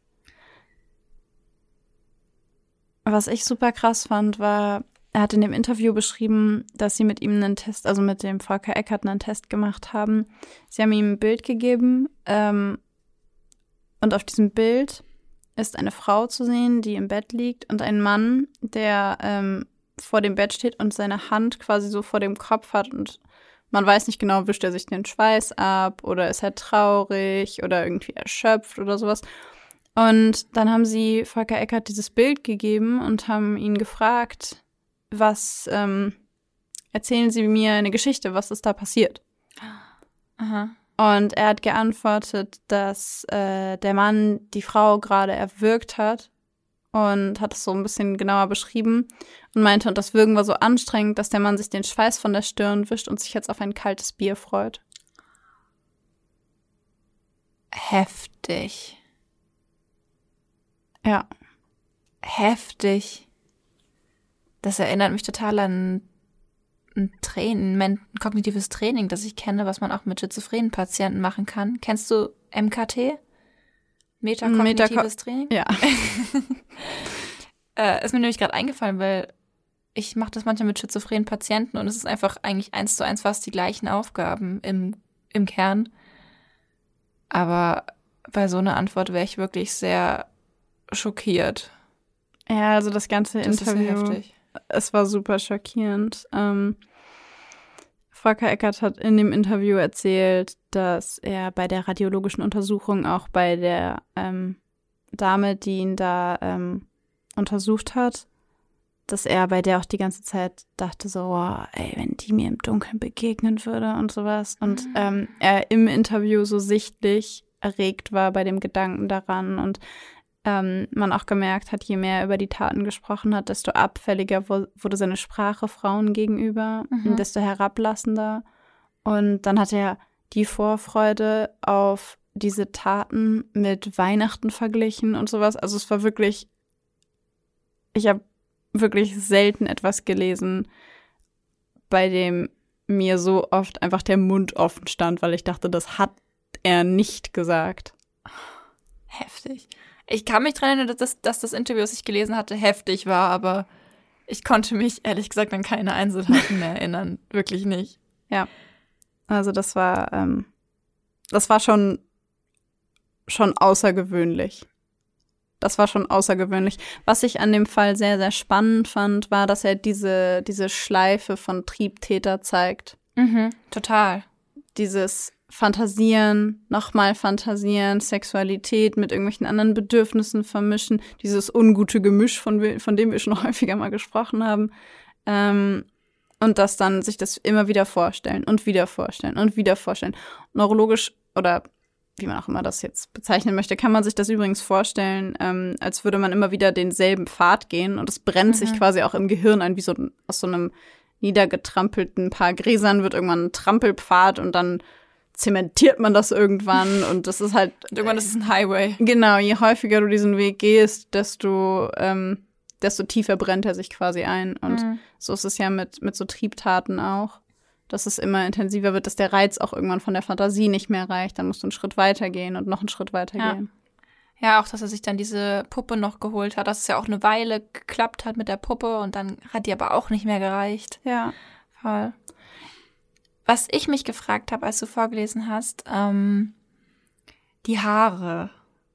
Was ich super krass fand, war, er hat in dem Interview beschrieben, dass sie mit ihm einen Test, also mit dem Volker Eckert einen Test gemacht haben. Sie haben ihm ein Bild gegeben und auf diesem Bild ist eine Frau zu sehen, die im Bett liegt und ein Mann, der vor dem Bett steht und seine Hand quasi so vor dem Kopf hat und man weiß nicht genau, wischt er sich den Schweiß ab oder ist er traurig oder irgendwie erschöpft oder sowas. Und dann haben sie Volker Eckert dieses Bild gegeben und haben ihn gefragt, erzählen Sie mir eine Geschichte, was ist da passiert? Aha. Und er hat geantwortet, dass der Mann die Frau gerade erwürgt hat und hat es so ein bisschen genauer beschrieben und meinte, und das Würgen war so anstrengend, dass der Mann sich den Schweiß von der Stirn wischt und sich jetzt auf ein kaltes Bier freut. Heftig. Ja. Heftig. Das erinnert mich total an ein kognitives Training, das ich kenne, was man auch mit schizophrenen Patienten machen kann. Kennst du MKT? Metakognitives Training? Ja. Ist mir nämlich gerade eingefallen, weil ich mache das manchmal mit schizophrenen Patienten und es ist einfach eigentlich 1:1 fast die gleichen Aufgaben im Kern. Aber bei so einer Antwort wäre ich wirklich sehr schockiert. Ja, also das ganze Das ist Interview, sehr heftig. es war super schockierend. Volker Eckert hat in dem Interview erzählt, dass er bei der radiologischen Untersuchung auch bei der Dame, die ihn da untersucht hat, dass er bei der auch die ganze Zeit dachte so, oh, ey, wenn die mir im Dunkeln begegnen würde und sowas. Und er im Interview so sichtlich erregt war bei dem Gedanken daran und man auch gemerkt hat, je mehr er über die Taten gesprochen hat, desto abfälliger wurde seine Sprache Frauen gegenüber, desto herablassender. Und dann hat er die Vorfreude auf diese Taten mit Weihnachten verglichen und sowas. Also es war wirklich, ich habe wirklich selten etwas gelesen, bei dem mir so oft einfach der Mund offen stand, weil ich dachte, das hat er nicht gesagt. Heftig. Ich kann mich daran erinnern, dass das Interview, das ich gelesen hatte, heftig war, aber ich konnte mich ehrlich gesagt an keine Einzelheiten mehr erinnern. Wirklich nicht. Ja. Also das war schon außergewöhnlich. Das war schon außergewöhnlich. Was ich an dem Fall sehr, sehr spannend fand, war, dass er diese Schleife von Triebtäter zeigt. Total. Dieses Fantasieren, nochmal Fantasieren, Sexualität mit irgendwelchen anderen Bedürfnissen vermischen, dieses ungute Gemisch, von dem wir schon häufiger mal gesprochen haben. Und dass dann sich das immer wieder vorstellen und wieder vorstellen und wieder vorstellen. Neurologisch oder wie man auch immer das jetzt bezeichnen möchte, kann man sich das übrigens vorstellen, als würde man immer wieder denselben Pfad gehen und es brennt sich quasi auch im Gehirn ein, wie so aus so einem niedergetrampelten Paar Gräsern wird irgendwann ein Trampelpfad und dann zementiert man das irgendwann und das ist halt Irgendwann ist es ein Highway. Genau, je häufiger du diesen Weg gehst, desto tiefer brennt er sich quasi ein. Und so ist es ja mit so Triebtaten auch, dass es immer intensiver wird, dass der Reiz auch irgendwann von der Fantasie nicht mehr reicht. Dann musst du einen Schritt weiter gehen und noch einen Schritt weiter gehen. Ja, auch, dass er sich dann diese Puppe noch geholt hat, dass es ja auch eine Weile geklappt hat mit der Puppe und dann hat die aber auch nicht mehr gereicht. Ja. Voll. Was ich mich gefragt habe, als du vorgelesen hast, die Haare,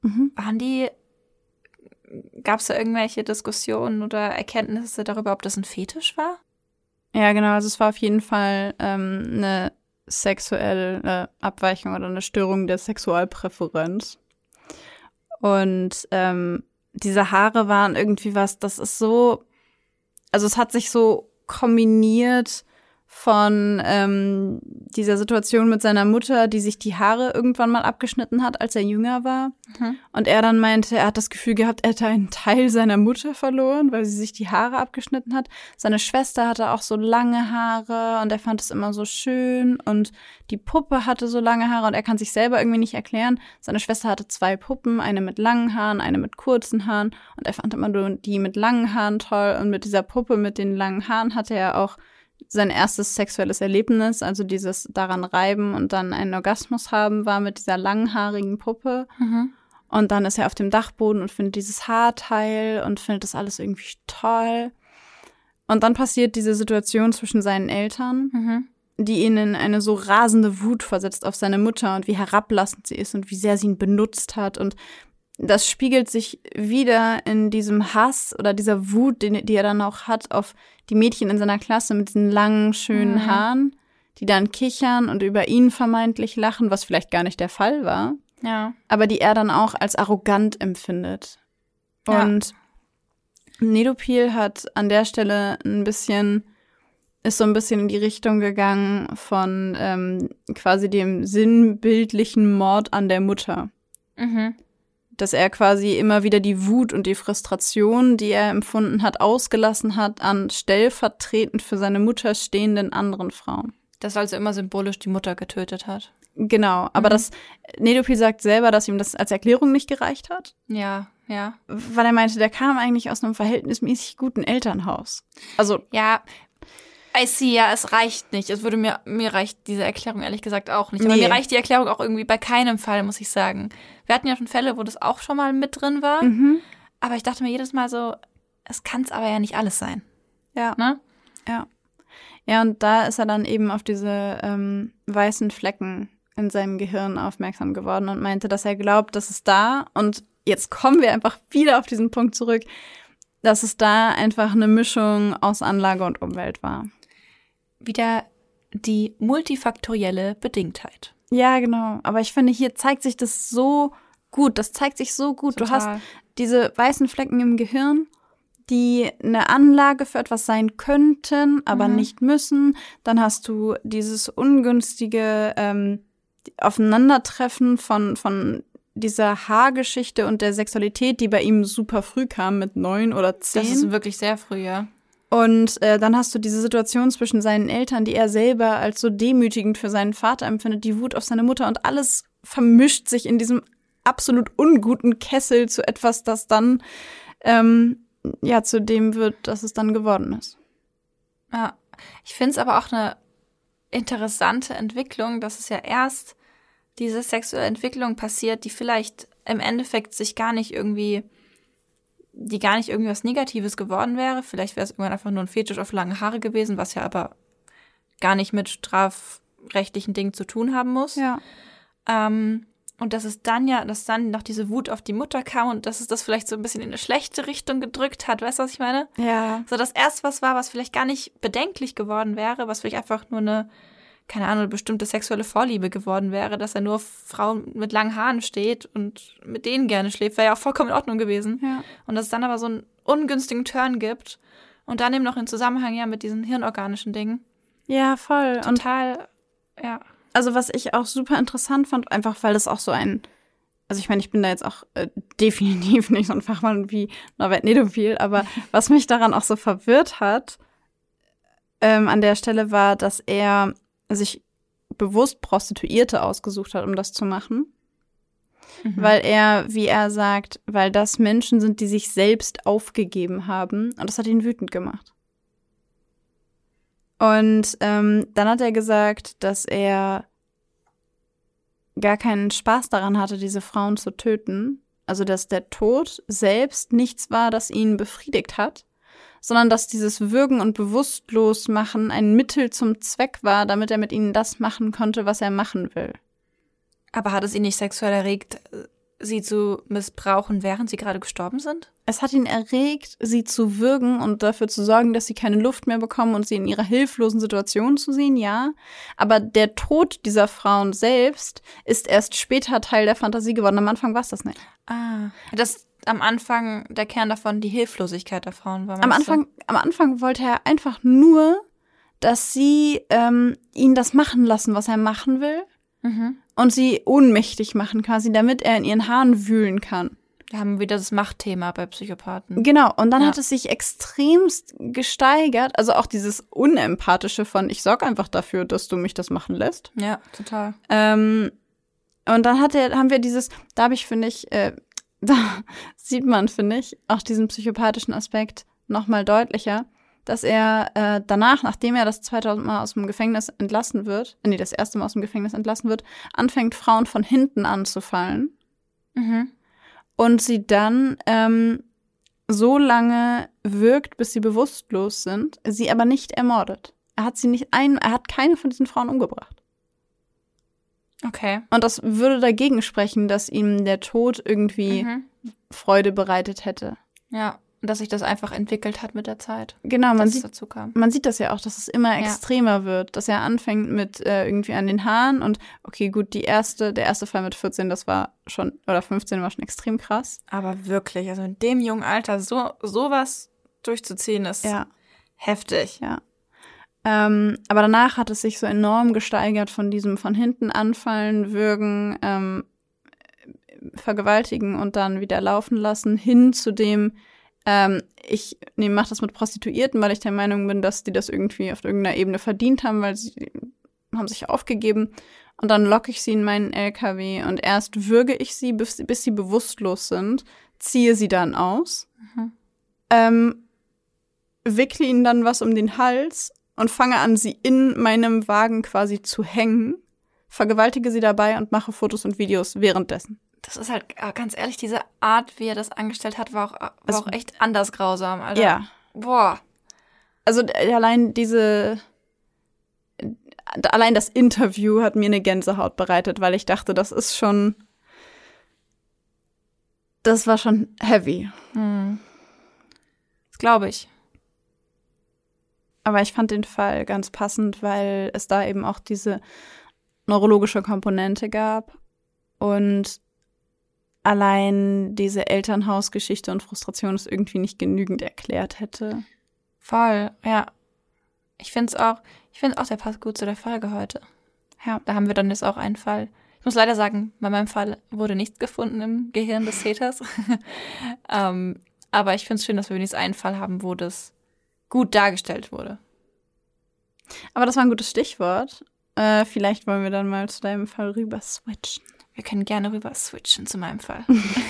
gab es da irgendwelche Diskussionen oder Erkenntnisse darüber, ob das ein Fetisch war? Ja, genau. Also es war auf jeden Fall eine sexuelle Abweichung oder eine Störung der Sexualpräferenz. Und diese Haare waren irgendwie was, das ist so, also es hat sich so kombiniert von dieser Situation mit seiner Mutter, die sich die Haare irgendwann mal abgeschnitten hat, als er jünger war. Und er dann meinte, er hat das Gefühl gehabt, er hätte einen Teil seiner Mutter verloren, weil sie sich die Haare abgeschnitten hat. Seine Schwester hatte auch so lange Haare und er fand es immer so schön. Und die Puppe hatte so lange Haare und er kann sich selber irgendwie nicht erklären. Seine Schwester hatte 2 Puppen, eine mit langen Haaren, eine mit kurzen Haaren. Und er fand immer nur die mit langen Haaren toll. Und mit dieser Puppe mit den langen Haaren hatte er auch sein erstes sexuelles Erlebnis, also dieses daran reiben und dann einen Orgasmus haben, war mit dieser langhaarigen Puppe. Und dann ist er auf dem Dachboden und findet dieses Haarteil und findet das alles irgendwie toll. Und dann passiert diese Situation zwischen seinen Eltern, die ihn in eine so rasende Wut versetzt auf seine Mutter und wie herablassend sie ist und wie sehr sie ihn benutzt hat. Und das spiegelt sich wieder in diesem Hass oder dieser Wut, die er dann auch hat auf die Mädchen in seiner Klasse mit diesen langen, schönen Haaren, die dann kichern und über ihn vermeintlich lachen, was vielleicht gar nicht der Fall war. Ja. Aber die er dann auch als arrogant empfindet. Und Nedopil hat an der Stelle ist so ein bisschen in die Richtung gegangen von quasi dem sinnbildlichen Mord an der Mutter. Dass er quasi immer wieder die Wut und die Frustration, die er empfunden hat, ausgelassen hat an stellvertretend für seine Mutter stehenden anderen Frauen. Das also immer symbolisch die Mutter getötet hat. Genau, aber Nedopil sagt selber, dass ihm das als Erklärung nicht gereicht hat. Ja. Weil er meinte, der kam eigentlich aus einem verhältnismäßig guten Elternhaus. Also ja, I see, ja, es reicht nicht. Mir reicht diese Erklärung ehrlich gesagt auch nicht. Aber mir reicht die Erklärung auch irgendwie bei keinem Fall, muss ich sagen. Wir hatten ja schon Fälle, wo das auch schon mal mit drin war. Aber ich dachte mir jedes Mal so, es kann es aber ja nicht alles sein. Ja. Ne? Ja. Ja, und da ist er dann eben auf diese weißen Flecken in seinem Gehirn aufmerksam geworden und meinte, dass er glaubt, dass es da, und jetzt kommen wir einfach wieder auf diesen Punkt zurück, dass es da einfach eine Mischung aus Anlage und Umwelt war. Wieder die multifaktorielle Bedingtheit. Ja, genau. Aber ich finde, hier zeigt sich das so gut. Das zeigt sich so gut. Total. Du hast diese weißen Flecken im Gehirn, die eine Anlage für etwas sein könnten, aber nicht müssen. Dann hast du dieses ungünstige Aufeinandertreffen von dieser Haargeschichte und der Sexualität, die bei ihm super früh kam, mit 9 oder 10. Das ist wirklich sehr früh, ja. Und dann hast du diese Situation zwischen seinen Eltern, die er selber als so demütigend für seinen Vater empfindet, die Wut auf seine Mutter, und alles vermischt sich in diesem absolut unguten Kessel zu etwas, das dann zu dem wird, dass es dann geworden ist. Ja, ich finde es aber auch eine interessante Entwicklung, dass es ja erst diese sexuelle Entwicklung passiert, die vielleicht im Endeffekt gar nicht irgendwie was Negatives geworden wäre. Vielleicht wäre es irgendwann einfach nur ein Fetisch auf lange Haare gewesen, was ja aber gar nicht mit strafrechtlichen Dingen zu tun haben muss. Ja. Und dass dann noch diese Wut auf die Mutter kam und dass es das vielleicht so ein bisschen in eine schlechte Richtung gedrückt hat. Weißt du, was ich meine? Ja. So, dass erst was war, was vielleicht gar nicht bedenklich geworden wäre, was vielleicht einfach nur eine bestimmte sexuelle Vorliebe geworden wäre, dass er nur auf Frauen mit langen Haaren steht und mit denen gerne schläft, wäre ja auch vollkommen in Ordnung gewesen. Ja. Und dass es dann aber so einen ungünstigen Turn gibt und dann eben noch in Zusammenhang ja mit diesen hirnorganischen Dingen. Ja, voll. Total, ja. Also was ich auch super interessant fand, einfach weil das auch so also ich meine, ich bin da jetzt auch definitiv nicht so ein Fachmann wie Norbert Nedopil, aber was mich daran auch so verwirrt hat an der Stelle war, dass er sich bewusst Prostituierte ausgesucht hat, um das zu machen. Weil er, wie er sagt, weil das Menschen sind, die sich selbst aufgegeben haben. Und das hat ihn wütend gemacht. Und dann hat er gesagt, dass er gar keinen Spaß daran hatte, diese Frauen zu töten. Also, dass der Tod selbst nichts war, das ihn befriedigt hat, sondern dass dieses Würgen und Bewusstlosmachen ein Mittel zum Zweck war, damit er mit ihnen das machen konnte, was er machen will. Aber hat es ihn nicht sexuell erregt, sie zu missbrauchen, während sie gerade gestorben sind? Es hat ihn erregt, sie zu würgen und dafür zu sorgen, dass sie keine Luft mehr bekommen und sie in ihrer hilflosen Situation zu sehen, ja. Aber der Tod dieser Frauen selbst ist erst später Teil der Fantasie geworden. Am Anfang war es das nicht. Das am Anfang der Kern davon die Hilflosigkeit der Frauen war. Am Anfang wollte er einfach nur, dass sie ihn das machen lassen, was er machen will. Mhm. Und sie ohnmächtig machen quasi, damit er in ihren Haaren wühlen kann. Wir haben wieder das Machtthema bei Psychopathen. Genau, und dann hat es sich extremst gesteigert. Also auch dieses Unempathische von, ich sorge einfach dafür, dass du mich das machen lässt. Ja, total. Und dann haben wir dieses, da habe ich, finde ich, da sieht man, finde ich, auch diesen psychopathischen Aspekt noch mal deutlicher, dass er danach, nachdem er das 2000 Mal aus dem Gefängnis entlassen wird, das erste Mal aus dem Gefängnis entlassen wird, anfängt, Frauen von hinten anzufallen. Mhm. Und sie dann so lange wirkt, bis sie bewusstlos sind, sie aber nicht ermordet. Er hat keine von diesen Frauen umgebracht. Okay. Und das würde dagegen sprechen, dass ihm der Tod irgendwie Freude bereitet hätte. Ja, und dass sich das einfach entwickelt hat mit der Zeit. Genau, man dazu kam. sieht das ja auch, dass es immer extremer wird, dass er anfängt mit irgendwie an den Haaren und okay, gut, der erste Fall mit 14, das war schon, oder 15 war schon extrem krass. Aber wirklich, also in dem jungen Alter sowas durchzuziehen ist heftig. Ja. Aber danach hat es sich so enorm gesteigert von diesem von hinten anfallen, würgen, vergewaltigen und dann wieder laufen lassen, hin zu dem, ich mache das mit Prostituierten, weil ich der Meinung bin, dass die das irgendwie auf irgendeiner Ebene verdient haben, weil sie haben sich aufgegeben. Und dann locke ich sie in meinen LKW und erst würge ich sie, bis sie bewusstlos sind, ziehe sie dann aus, wickle ihnen dann was um den Hals und fange an, sie in meinem Wagen quasi zu hängen, vergewaltige sie dabei und mache Fotos und Videos währenddessen. Das ist halt, ganz ehrlich, diese Art, wie er das angestellt hat, war auch echt anders grausam, Alter. Ja. Boah. Also allein das Interview hat mir eine Gänsehaut bereitet, weil ich dachte, das war schon heavy. Das glaube ich. Aber ich fand den Fall ganz passend, weil es da eben auch diese neurologische Komponente gab und allein diese Elternhausgeschichte und Frustration es irgendwie nicht genügend erklärt hätte. Voll, ja. Ich finde auch, der passt gut zu der Folge heute. Ja, da haben wir dann jetzt auch einen Fall. Ich muss leider sagen, bei meinem Fall wurde nichts gefunden im Gehirn des Täters. Aber ich finde es schön, dass wir wenigstens einen Fall haben, wo das gut dargestellt wurde. Aber das war ein gutes Stichwort. Vielleicht wollen wir dann mal zu deinem Fall rüber switchen. Wir können gerne rüber switchen zu meinem Fall.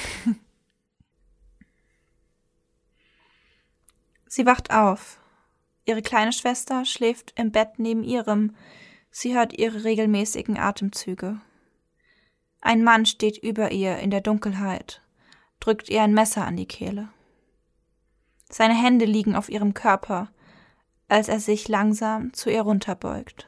Sie wacht auf. Ihre kleine Schwester schläft im Bett neben ihrem. Sie hört ihre regelmäßigen Atemzüge. Ein Mann steht über ihr in der Dunkelheit, drückt ihr ein Messer an die Kehle. Seine Hände liegen auf ihrem Körper, als er sich langsam zu ihr runterbeugt.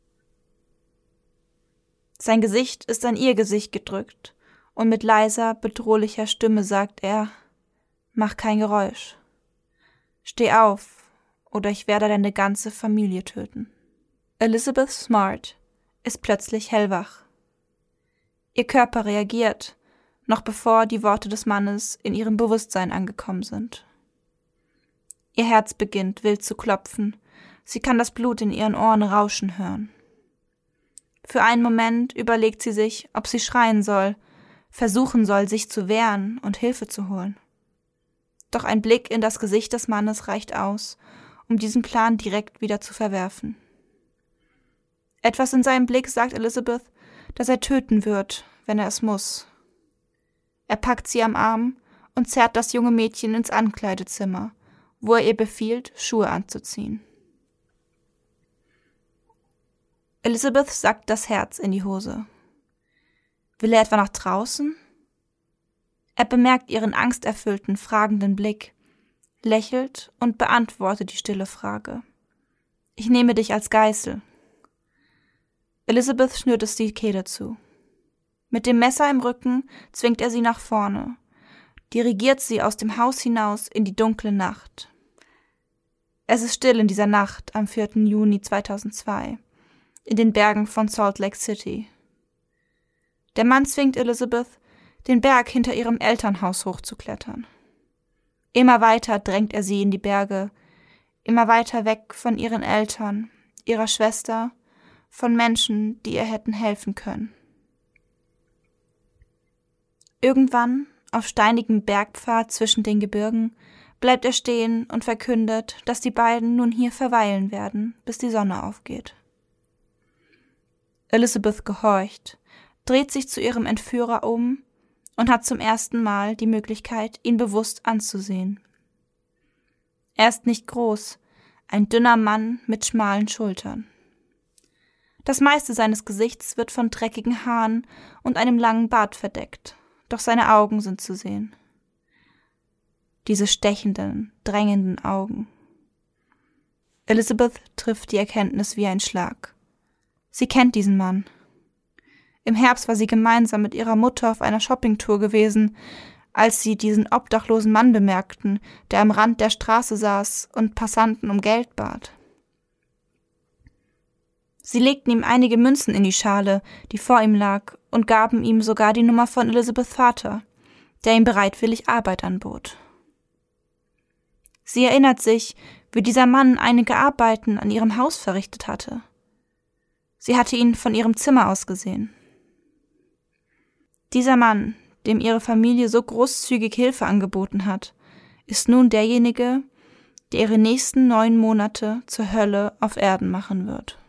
Sein Gesicht ist an ihr Gesicht gedrückt, und mit leiser, bedrohlicher Stimme sagt er: Mach kein Geräusch. Steh auf, oder ich werde deine ganze Familie töten. Elizabeth Smart ist plötzlich hellwach. Ihr Körper reagiert, noch bevor die Worte des Mannes in ihrem Bewusstsein angekommen sind. Ihr Herz beginnt wild zu klopfen, sie kann das Blut in ihren Ohren rauschen hören. Für einen Moment überlegt sie sich, ob sie schreien soll, versuchen soll, sich zu wehren und Hilfe zu holen. Doch ein Blick in das Gesicht des Mannes reicht aus, um diesen Plan direkt wieder zu verwerfen. Etwas in seinem Blick sagt Elizabeth, dass er töten wird, wenn er es muss. Er packt sie am Arm und zerrt das junge Mädchen ins Ankleidezimmer, wo er ihr befiehlt, Schuhe anzuziehen. Elizabeth sackt das Herz in die Hose. Will er etwa nach draußen? Er bemerkt ihren angsterfüllten, fragenden Blick, lächelt und beantwortet die stille Frage. Ich nehme dich als Geißel. Elizabeth schnürt es die Kehle zu. Mit dem Messer im Rücken zwingt er sie nach vorne, dirigiert sie aus dem Haus hinaus in die dunkle Nacht. Es ist still in dieser Nacht am 4. Juni 2002, in den Bergen von Salt Lake City. Der Mann zwingt Elizabeth, den Berg hinter ihrem Elternhaus hochzuklettern. Immer weiter drängt er sie in die Berge, immer weiter weg von ihren Eltern, ihrer Schwester, von Menschen, die ihr hätten helfen können. Irgendwann, auf steinigem Bergpfad zwischen den Gebirgen, bleibt er stehen und verkündet, dass die beiden nun hier verweilen werden, bis die Sonne aufgeht. Elizabeth gehorcht, dreht sich zu ihrem Entführer um und hat zum ersten Mal die Möglichkeit, ihn bewusst anzusehen. Er ist nicht groß, ein dünner Mann mit schmalen Schultern. Das meiste seines Gesichts wird von dreckigen Haaren und einem langen Bart verdeckt, doch seine Augen sind zu sehen. Diese stechenden, drängenden Augen. Elizabeth trifft die Erkenntnis wie ein Schlag. Sie kennt diesen Mann. Im Herbst war sie gemeinsam mit ihrer Mutter auf einer Shoppingtour gewesen, als sie diesen obdachlosen Mann bemerkten, der am Rand der Straße saß und Passanten um Geld bat. Sie legten ihm einige Münzen in die Schale, die vor ihm lag, und gaben ihm sogar die Nummer von Elizabeths Vater, der ihm bereitwillig Arbeit anbot. Sie erinnert sich, wie dieser Mann einige Arbeiten an ihrem Haus verrichtet hatte. Sie hatte ihn von ihrem Zimmer aus gesehen. Dieser Mann, dem ihre Familie so großzügig Hilfe angeboten hat, ist nun derjenige, der ihre nächsten 9 Monate zur Hölle auf Erden machen wird.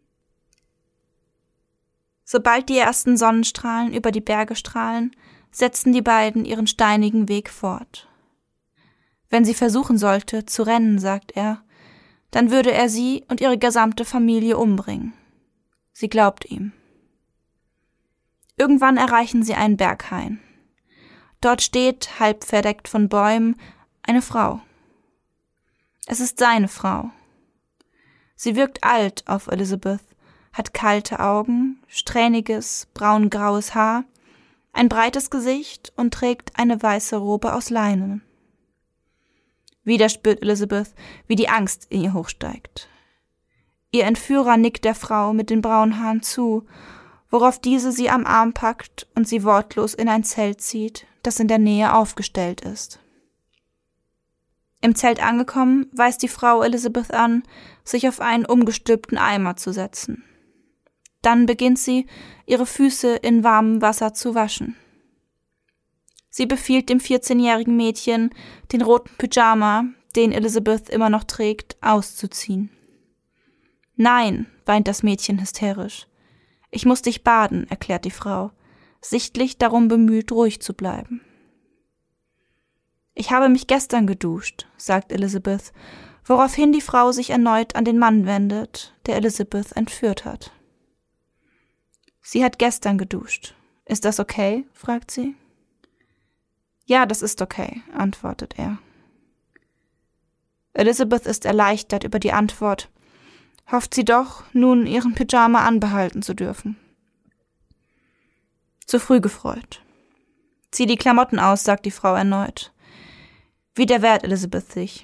Sobald die ersten Sonnenstrahlen über die Berge strahlen, setzen die beiden ihren steinigen Weg fort. Wenn sie versuchen sollte, zu rennen, sagt er, dann würde er sie und ihre gesamte Familie umbringen. Sie glaubt ihm. Irgendwann erreichen sie einen Berghain. Dort steht, halb verdeckt von Bäumen, eine Frau. Es ist seine Frau. Sie wirkt alt auf Elizabeth, hat kalte Augen, strähniges, braungraues Haar, ein breites Gesicht und trägt eine weiße Robe aus Leinen. Wieder spürt Elizabeth, wie die Angst in ihr hochsteigt. Ihr Entführer nickt der Frau mit den braunen Haaren zu, worauf diese sie am Arm packt und sie wortlos in ein Zelt zieht, das in der Nähe aufgestellt ist. Im Zelt angekommen, weist die Frau Elizabeth an, sich auf einen umgestülpten Eimer zu setzen. Dann beginnt sie, ihre Füße in warmem Wasser zu waschen. Sie befiehlt dem 14-jährigen Mädchen, den roten Pyjama, den Elizabeth immer noch trägt, auszuziehen. »Nein«, weint das Mädchen hysterisch. »Ich muss dich baden«, erklärt die Frau, sichtlich darum bemüht, ruhig zu bleiben. »Ich habe mich gestern geduscht«, sagt Elizabeth, woraufhin die Frau sich erneut an den Mann wendet, der Elizabeth entführt hat. »Sie hat gestern geduscht. Ist das okay?«, fragt sie. »Ja, das ist okay«, antwortet er. Elizabeth ist erleichtert über die Antwort, hofft sie doch, nun ihren Pyjama anbehalten zu dürfen. Zu früh gefreut. »Zieh die Klamotten aus«, sagt die Frau erneut. Wieder wehrt Elizabeth sich.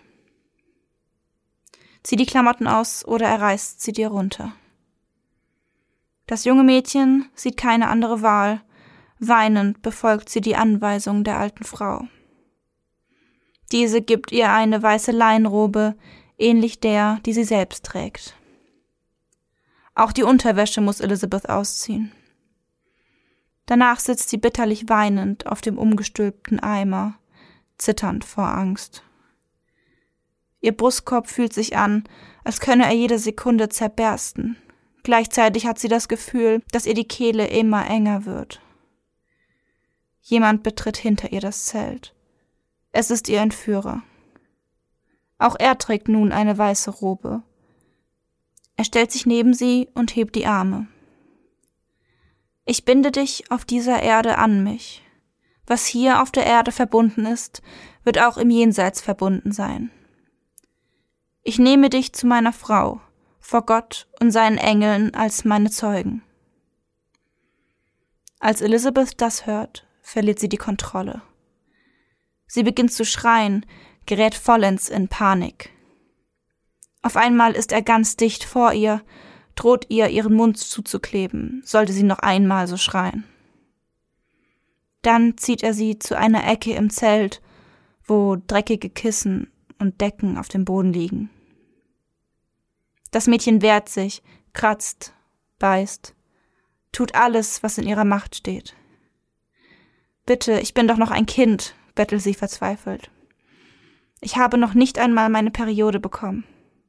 »Zieh die Klamotten aus oder er reißt sie dir runter.« Das junge Mädchen sieht keine andere Wahl. Weinend befolgt sie die Anweisung der alten Frau. Diese gibt ihr eine weiße Leinenrobe, ähnlich der, die sie selbst trägt. Auch die Unterwäsche muss Elizabeth ausziehen. Danach sitzt sie bitterlich weinend auf dem umgestülpten Eimer, zitternd vor Angst. Ihr Brustkorb fühlt sich an, als könne er jede Sekunde zerbersten. Gleichzeitig hat sie das Gefühl, dass ihr die Kehle immer enger wird. Jemand betritt hinter ihr das Zelt. Es ist ihr Entführer. Auch er trägt nun eine weiße Robe. Er stellt sich neben sie und hebt die Arme. »Ich binde dich auf dieser Erde an mich. Was hier auf der Erde verbunden ist, wird auch im Jenseits verbunden sein. Ich nehme dich zu meiner Frau, vor Gott und seinen Engeln als meine Zeugen.« Als Elizabeth das hört, verliert sie die Kontrolle. Sie beginnt zu schreien, gerät vollends in Panik. Auf einmal ist er ganz dicht vor ihr, droht ihr, ihren Mund zuzukleben, sollte sie noch einmal so schreien. Dann zieht er sie zu einer Ecke im Zelt, wo dreckige Kissen und Decken auf dem Boden liegen. Das Mädchen wehrt sich, kratzt, beißt, tut alles, was in ihrer Macht steht. »Bitte, ich bin doch noch ein Kind«, bettelt sie verzweifelt. »Ich habe noch nicht einmal meine Periode bekommen.«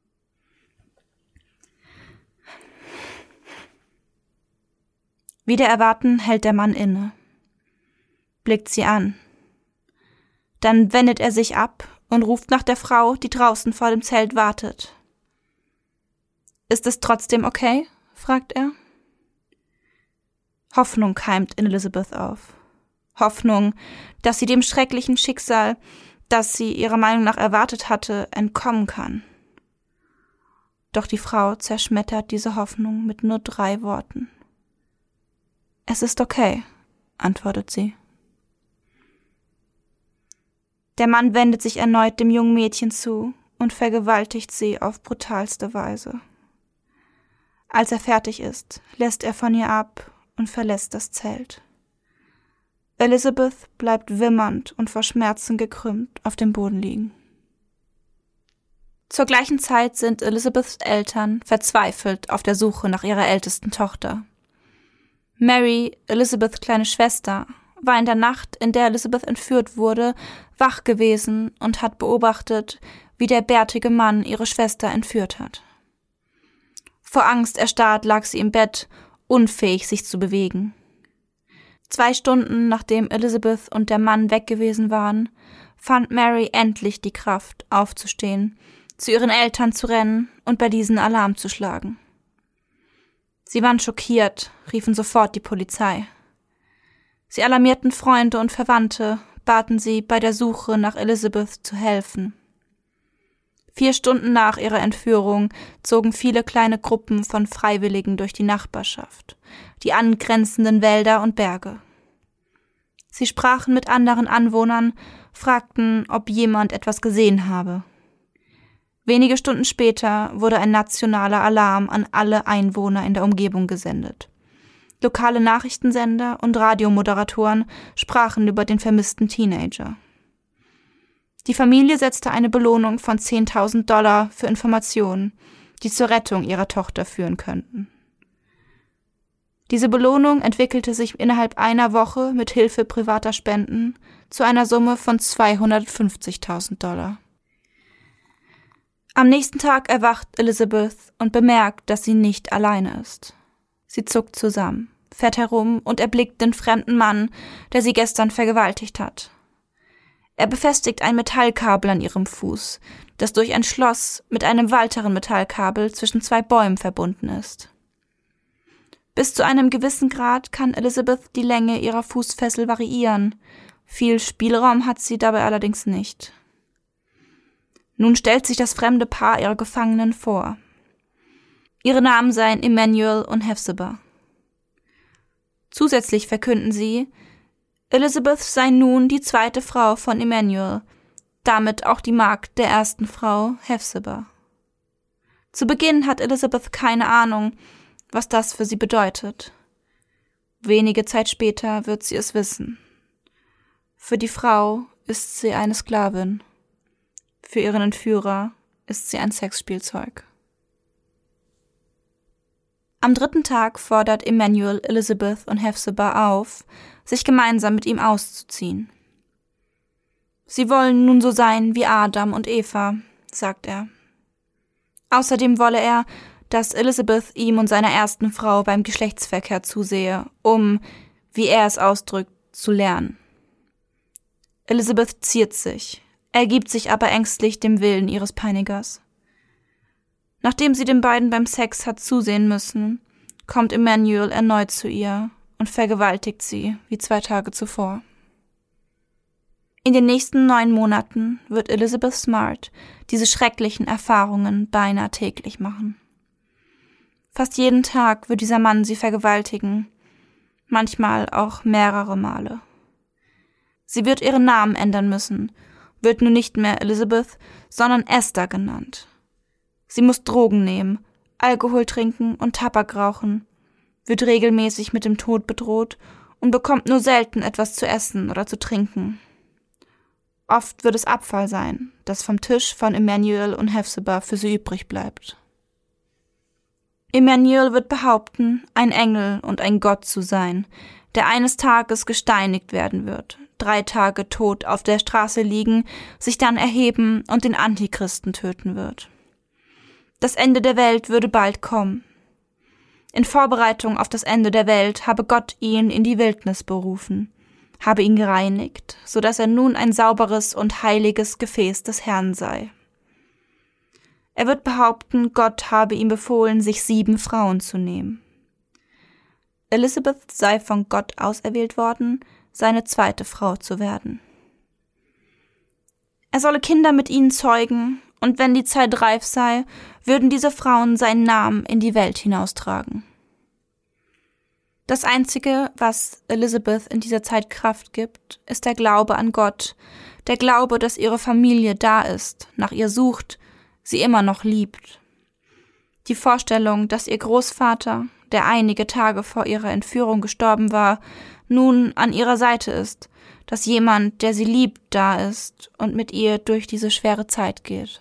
Wider Erwarten hält der Mann inne, blickt sie an. Dann wendet er sich ab und ruft nach der Frau, die draußen vor dem Zelt wartet. »Ist es trotzdem okay?« fragt er. Hoffnung keimt in Elizabeth auf. Hoffnung, dass sie dem schrecklichen Schicksal, das sie ihrer Meinung nach erwartet hatte, entkommen kann. Doch die Frau zerschmettert diese Hoffnung mit nur 3 Worten. »Es ist okay«, antwortet sie. Der Mann wendet sich erneut dem jungen Mädchen zu und vergewaltigt sie auf brutalste Weise. Als er fertig ist, lässt er von ihr ab und verlässt das Zelt. Elizabeth bleibt wimmernd und vor Schmerzen gekrümmt auf dem Boden liegen. Zur gleichen Zeit sind Elizabeths Eltern verzweifelt auf der Suche nach ihrer ältesten Tochter. Mary, Elizabeths kleine Schwester, war in der Nacht, in der Elizabeth entführt wurde, wach gewesen und hat beobachtet, wie der bärtige Mann ihre Schwester entführt hat. Vor Angst erstarrt lag sie im Bett, unfähig sich zu bewegen. 2 Stunden nachdem Elizabeth und der Mann weg gewesen waren, fand Mary endlich die Kraft, aufzustehen, zu ihren Eltern zu rennen und bei diesen Alarm zu schlagen. Sie waren schockiert, riefen sofort die Polizei. Sie alarmierten Freunde und Verwandte, baten sie, bei der Suche nach Elizabeth zu helfen. 4 Stunden nach ihrer Entführung zogen viele kleine Gruppen von Freiwilligen durch die Nachbarschaft, die angrenzenden Wälder und Berge. Sie sprachen mit anderen Anwohnern, fragten, ob jemand etwas gesehen habe. Wenige Stunden später wurde ein nationaler Alarm an alle Einwohner in der Umgebung gesendet. Lokale Nachrichtensender und Radiomoderatoren sprachen über den vermissten Teenager. Die Familie setzte eine Belohnung von $10.000 für Informationen, die zur Rettung ihrer Tochter führen könnten. Diese Belohnung entwickelte sich innerhalb einer Woche mit Hilfe privater Spenden zu einer Summe von $250.000. Am nächsten Tag erwacht Elizabeth und bemerkt, dass sie nicht alleine ist. Sie zuckt zusammen, fährt herum und erblickt den fremden Mann, der sie gestern vergewaltigt hat. Er befestigt ein Metallkabel an ihrem Fuß, das durch ein Schloss mit einem weiteren Metallkabel zwischen 2 Bäumen verbunden ist. Bis zu einem gewissen Grad kann Elizabeth die Länge ihrer Fußfessel variieren. Viel Spielraum hat sie dabei allerdings nicht. Nun stellt sich das fremde Paar ihrer Gefangenen vor. Ihre Namen seien Emmanuel und Hephzibah. Zusätzlich verkünden sie, Elizabeth sei nun die 2. Frau von Emmanuel, damit auch die Magd der ersten Frau, Hephzibah. Zu Beginn hat Elizabeth keine Ahnung, was das für sie bedeutet. Wenige Zeit später wird sie es wissen. Für die Frau ist sie eine Sklavin. Für ihren Entführer ist sie ein Sexspielzeug. Am 3. Tag fordert Emmanuel Elizabeth und Hephzibah auf, sich gemeinsam mit ihm auszuziehen. Sie wollen nun so sein wie Adam und Eva, sagt er. Außerdem wolle er, dass Elizabeth ihm und seiner ersten Frau beim Geschlechtsverkehr zusehe, um, wie er es ausdrückt, zu lernen. Elizabeth ziert sich, ergibt sich aber ängstlich dem Willen ihres Peinigers. Nachdem sie den beiden beim Sex hat zusehen müssen, kommt Emmanuel erneut zu ihr und vergewaltigt sie wie 2 Tage zuvor. In den nächsten 9 Monaten wird Elizabeth Smart diese schrecklichen Erfahrungen beinahe täglich machen. Fast jeden Tag wird dieser Mann sie vergewaltigen, manchmal auch mehrere Male. Sie wird ihren Namen ändern müssen, wird nun nicht mehr Elizabeth, sondern Esther genannt. Sie muss Drogen nehmen, Alkohol trinken und Tabak rauchen, wird regelmäßig mit dem Tod bedroht und bekommt nur selten etwas zu essen oder zu trinken. Oft wird es Abfall sein, das vom Tisch von Emmanuel und Hephzibah für sie übrig bleibt. Emmanuel wird behaupten, ein Engel und ein Gott zu sein, der eines Tages gesteinigt werden wird, 3 Tage tot auf der Straße liegen, sich dann erheben und den Antichristen töten wird. Das Ende der Welt würde bald kommen. In Vorbereitung auf das Ende der Welt habe Gott ihn in die Wildnis berufen, habe ihn gereinigt, so dass er nun ein sauberes und heiliges Gefäß des Herrn sei. Er wird behaupten, Gott habe ihm befohlen, sich 7 Frauen zu nehmen. Elizabeth sei von Gott auserwählt worden, seine 2. Frau zu werden. Er solle Kinder mit ihnen zeugen, und wenn die Zeit reif sei, würden diese Frauen seinen Namen in die Welt hinaustragen. Das Einzige, was Elizabeth in dieser Zeit Kraft gibt, ist der Glaube an Gott, der Glaube, dass ihre Familie da ist, nach ihr sucht, sie immer noch liebt. Die Vorstellung, dass ihr Großvater, der einige Tage vor ihrer Entführung gestorben war, nun an ihrer Seite ist, dass jemand, der sie liebt, da ist und mit ihr durch diese schwere Zeit geht.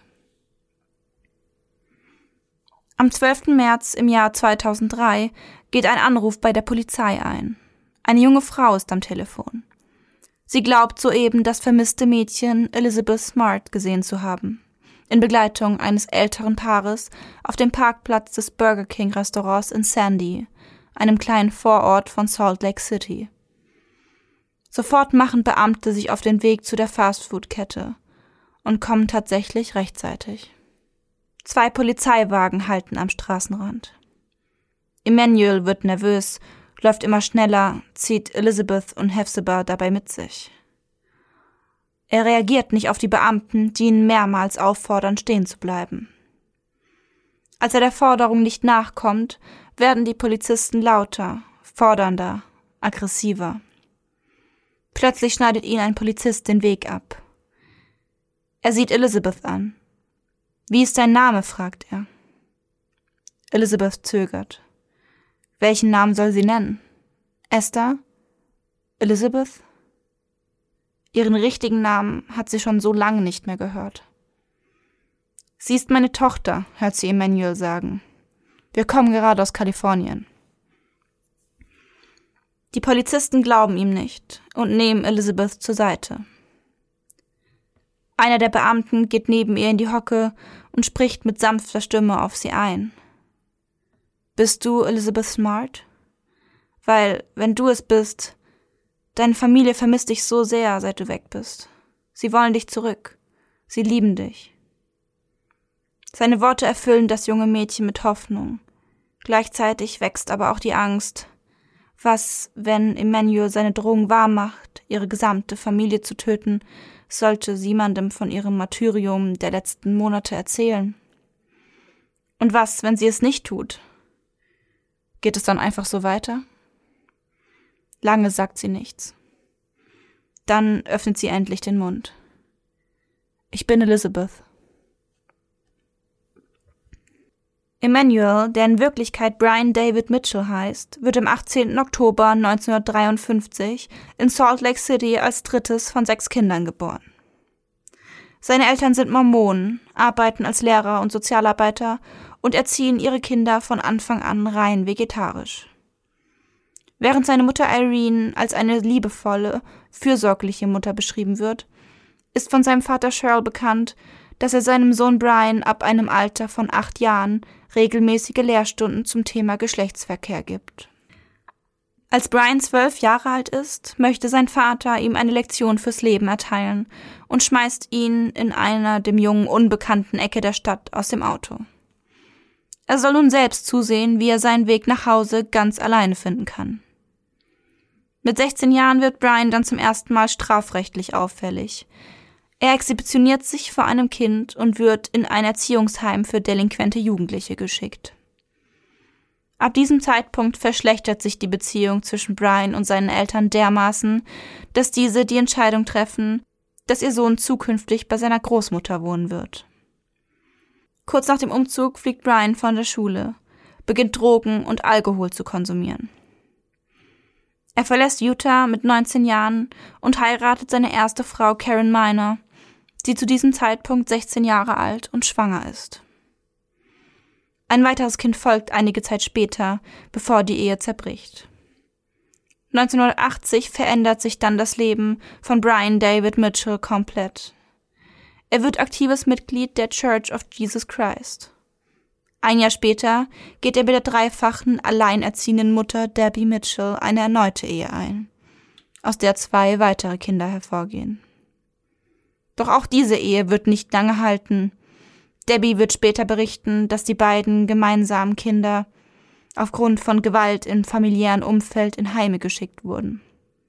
Am 12. März im Jahr 2003 geht ein Anruf bei der Polizei ein. Eine junge Frau ist am Telefon. Sie glaubt soeben, das vermisste Mädchen Elizabeth Smart gesehen zu haben, in Begleitung eines älteren Paares auf dem Parkplatz des Burger King Restaurants in Sandy, einem kleinen Vorort von Salt Lake City. Sofort machen Beamte sich auf den Weg zu der Fastfood-Kette und kommen tatsächlich rechtzeitig. 2 Polizeiwagen halten am Straßenrand. Emmanuel wird nervös, läuft immer schneller, zieht Elizabeth und Hephzibah dabei mit sich. Er reagiert nicht auf die Beamten, die ihn mehrmals auffordern, stehen zu bleiben. Als er der Forderung nicht nachkommt, werden die Polizisten lauter, fordernder, aggressiver. Plötzlich schneidet ihn ein Polizist den Weg ab. Er sieht Elizabeth an. »Wie ist dein Name?« fragt er. Elizabeth zögert. Welchen Namen soll sie nennen? Esther? Elizabeth? Ihren richtigen Namen hat sie schon so lange nicht mehr gehört. »Sie ist meine Tochter«, hört sie Emmanuel sagen. »Wir kommen gerade aus Kalifornien.« Die Polizisten glauben ihm nicht und nehmen Elizabeth zur Seite. Einer der Beamten geht neben ihr in die Hocke und spricht mit sanfter Stimme auf sie ein. »Bist du Elizabeth Smart? Weil, wenn du es bist, deine Familie vermisst dich so sehr, seit du weg bist. Sie wollen dich zurück. Sie lieben dich.« Seine Worte erfüllen das junge Mädchen mit Hoffnung. Gleichzeitig wächst aber auch die Angst. Was, wenn Emmanuel seine Drohung wahrmacht, ihre gesamte Familie zu töten, sollte sie jemandem von ihrem Martyrium der letzten Monate erzählen? Und was, wenn sie es nicht tut? Geht es dann einfach so weiter? Lange sagt sie nichts. Dann öffnet sie endlich den Mund. »Ich bin Elizabeth.« Emmanuel, der in Wirklichkeit Brian David Mitchell heißt, wird am 18. Oktober 1953 in Salt Lake City als 3. von 6 Kindern geboren. Seine Eltern sind Mormonen, arbeiten als Lehrer und Sozialarbeiter und erziehen ihre Kinder von Anfang an rein vegetarisch. Während seine Mutter Irene als eine liebevolle, fürsorgliche Mutter beschrieben wird, ist von seinem Vater Cheryl bekannt, dass er seinem Sohn Brian ab einem Alter von 8 Jahren regelmäßige Lehrstunden zum Thema Geschlechtsverkehr gibt. Als Brian 12 Jahre alt ist, möchte sein Vater ihm eine Lektion fürs Leben erteilen und schmeißt ihn in einer dem Jungen unbekannten Ecke der Stadt aus dem Auto. Er soll nun selbst zusehen, wie er seinen Weg nach Hause ganz alleine finden kann. Mit 16 Jahren wird Brian dann zum ersten Mal strafrechtlich auffällig. Er exhibitioniert sich vor einem Kind und wird in ein Erziehungsheim für delinquente Jugendliche geschickt. Ab diesem Zeitpunkt verschlechtert sich die Beziehung zwischen Brian und seinen Eltern dermaßen, dass diese die Entscheidung treffen, dass ihr Sohn zukünftig bei seiner Großmutter wohnen wird. Kurz nach dem Umzug fliegt Brian von der Schule, beginnt Drogen und Alkohol zu konsumieren. Er verlässt Utah mit 19 Jahren und heiratet seine erste Frau Karen Miner, die zu diesem Zeitpunkt 16 Jahre alt und schwanger ist. Ein weiteres Kind folgt einige Zeit später, bevor die Ehe zerbricht. 1980 verändert sich dann das Leben von Brian David Mitchell komplett. Er wird aktives Mitglied der Church of Jesus Christ. Ein Jahr später geht er mit der dreifachen alleinerziehenden Mutter Debbie Mitchell eine erneute Ehe ein, aus der 2 weitere Kinder hervorgehen. Doch auch diese Ehe wird nicht lange halten. Debbie wird später berichten, dass die beiden gemeinsamen Kinder aufgrund von Gewalt im familiären Umfeld in Heime geschickt wurden.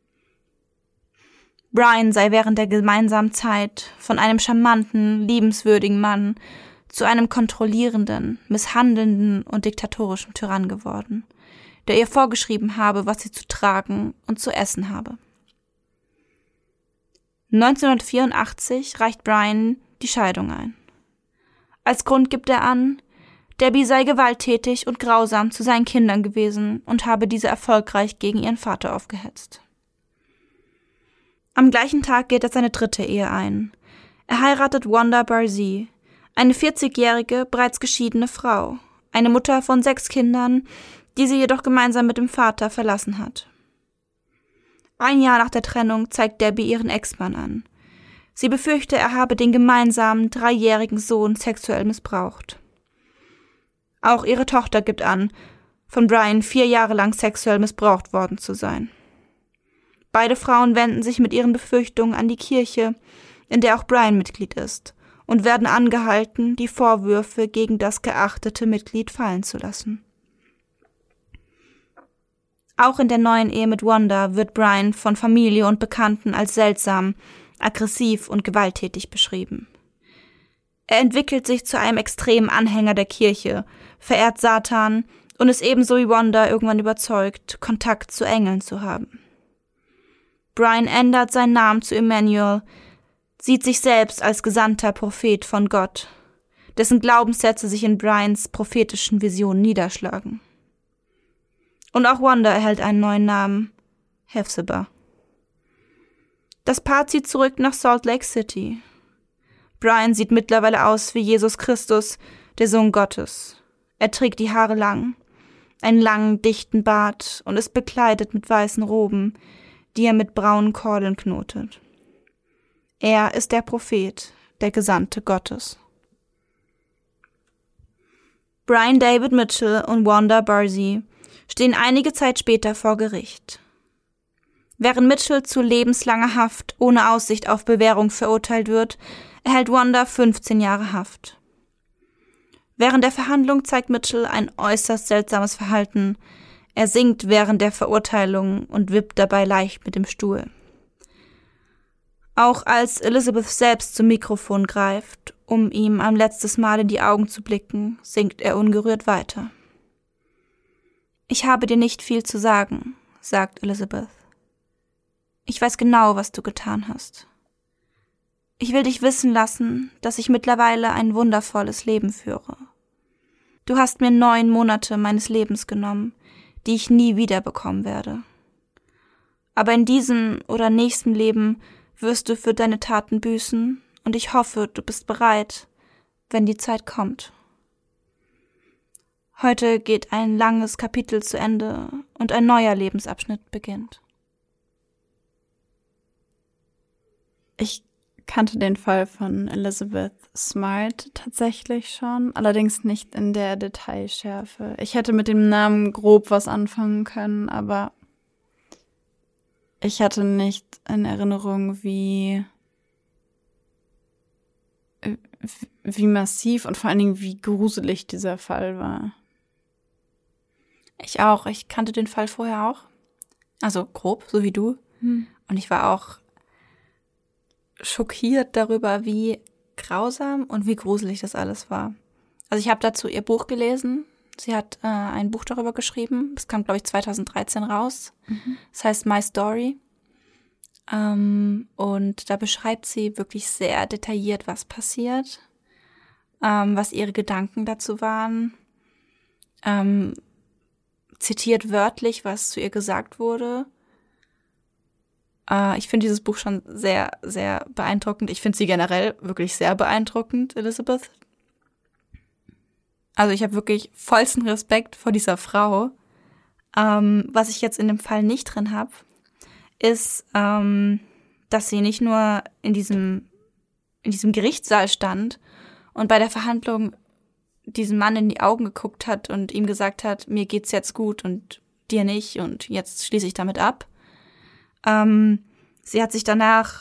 Brian sei während der gemeinsamen Zeit von einem charmanten, liebenswürdigen Mann zu einem kontrollierenden, misshandelnden und diktatorischen Tyrann geworden, der ihr vorgeschrieben habe, was sie zu tragen und zu essen habe. 1984 reicht Brian die Scheidung ein. Als Grund gibt er an, Debbie sei gewalttätig und grausam zu seinen Kindern gewesen und habe diese erfolgreich gegen ihren Vater aufgehetzt. Am gleichen Tag geht er seine 3. Ehe ein. Er heiratet Wanda Barzee, eine 40-jährige, bereits geschiedene Frau, eine Mutter von 6 Kindern, die sie jedoch gemeinsam mit dem Vater verlassen hat. Ein Jahr nach der Trennung zeigt Debbie ihren Ex-Mann an. Sie befürchte, er habe den gemeinsamen 3-jährigen Sohn sexuell missbraucht. Auch ihre Tochter gibt an, von Brian 4 Jahre lang sexuell missbraucht worden zu sein. Beide Frauen wenden sich mit ihren Befürchtungen an die Kirche, in der auch Brian Mitglied ist, und werden angehalten, die Vorwürfe gegen das geachtete Mitglied fallen zu lassen. Auch in der neuen Ehe mit Wanda wird Brian von Familie und Bekannten als seltsam, aggressiv und gewalttätig beschrieben. Er entwickelt sich zu einem extremen Anhänger der Kirche, verehrt Satan und ist ebenso wie Wanda irgendwann überzeugt, Kontakt zu Engeln zu haben. Brian ändert seinen Namen zu Emmanuel, sieht sich selbst als gesandter Prophet von Gott, dessen Glaubenssätze sich in Brians prophetischen Visionen niederschlagen. Und auch Wanda erhält einen neuen Namen, Hephzibah. Das Paar zieht zurück nach Salt Lake City. Brian sieht mittlerweile aus wie Jesus Christus, der Sohn Gottes. Er trägt die Haare lang, einen langen, dichten Bart und ist bekleidet mit weißen Roben, die er mit braunen Kordeln knotet. Er ist der Prophet, der Gesandte Gottes. Brian David Mitchell und Wanda Barzee stehen einige Zeit später vor Gericht. Während Mitchell zu lebenslanger Haft ohne Aussicht auf Bewährung verurteilt wird, erhält Wanda 15 Jahre Haft. Während der Verhandlung zeigt Mitchell ein äußerst seltsames Verhalten. Er singt während der Verurteilung und wippt dabei leicht mit dem Stuhl. Auch als Elizabeth selbst zum Mikrofon greift, um ihm ein letztes Mal in die Augen zu blicken, singt er ungerührt weiter. »Ich habe dir nicht viel zu sagen«, sagt Elizabeth. »Ich weiß genau, was du getan hast. Ich will dich wissen lassen, dass ich mittlerweile ein wundervolles Leben führe. Du hast mir 9 Monate meines Lebens genommen, die ich nie wiederbekommen werde. Aber in diesem oder nächsten Leben wirst du für deine Taten büßen, und ich hoffe, du bist bereit, wenn die Zeit kommt. Heute geht ein langes Kapitel zu Ende und ein neuer Lebensabschnitt beginnt.« Ich kannte den Fall von Elizabeth Smart tatsächlich schon, allerdings nicht in der Detailschärfe. Ich hätte mit dem Namen grob was anfangen können, aber ich hatte nicht in Erinnerung, wie massiv und vor allen Dingen wie gruselig dieser Fall war. Ich auch. Ich kannte den Fall vorher auch. Also grob, so wie du. Und ich war auch schockiert darüber, wie grausam und wie gruselig das alles war. Also ich habe dazu ihr Buch gelesen. Sie hat ein Buch darüber geschrieben. Das kam, glaube ich, 2013 raus. Das heißt My Story. Und da beschreibt sie wirklich sehr detailliert, was passiert, was ihre Gedanken dazu waren, zitiert wörtlich, was zu ihr gesagt wurde. Ich finde dieses Buch schon sehr, sehr beeindruckend. Ich finde sie generell wirklich sehr beeindruckend, Elizabeth. Also ich habe wirklich vollsten Respekt vor dieser Frau. Was ich jetzt in dem Fall nicht drin habe, ist, dass sie nicht nur in diesem Gerichtssaal stand und bei der Verhandlung diesem Mann in die Augen geguckt hat und ihm gesagt hat, mir geht's jetzt gut und dir nicht und jetzt schließe ich damit ab. Sie hat sich danach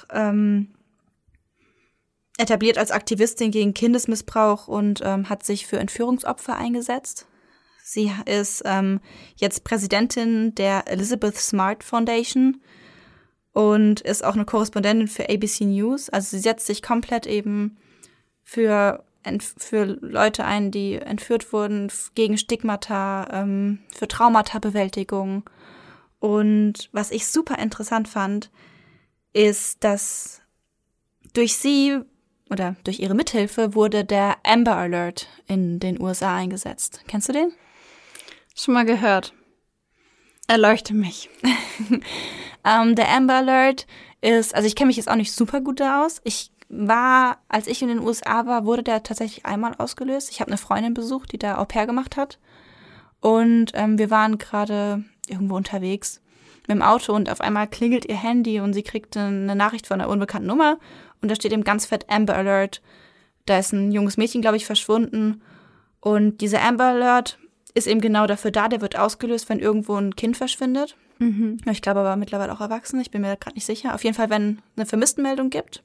etabliert als Aktivistin gegen Kindesmissbrauch und hat sich für Entführungsopfer eingesetzt. Sie ist jetzt Präsidentin der Elizabeth Smart Foundation und ist auch eine Korrespondentin für ABC News. Also sie setzt sich komplett eben für Leute ein, die entführt wurden, gegen Stigmata, für Traumata-Bewältigung. Und was ich super interessant fand, ist, dass durch sie oder durch ihre Mithilfe wurde der Amber Alert in den USA eingesetzt. Kennst du den? Schon mal gehört. Erleuchte mich. Der Amber Alert ist, also ich kenne mich jetzt auch nicht super gut da aus. Als ich in den USA war, wurde der tatsächlich einmal ausgelöst. Ich habe eine Freundin besucht, die da Au pair gemacht hat. Und wir waren gerade irgendwo unterwegs mit dem Auto und auf einmal klingelt ihr Handy und sie kriegt eine Nachricht von einer unbekannten Nummer und da steht eben ganz fett Amber Alert. Da ist ein junges Mädchen, glaube ich, verschwunden. Und dieser Amber Alert ist eben genau dafür da, der wird ausgelöst, wenn irgendwo ein Kind verschwindet. Mhm. Ich glaube aber mittlerweile auch erwachsen, ich bin mir gerade nicht sicher. Auf jeden Fall, wenn eine Vermisstenmeldung gibt,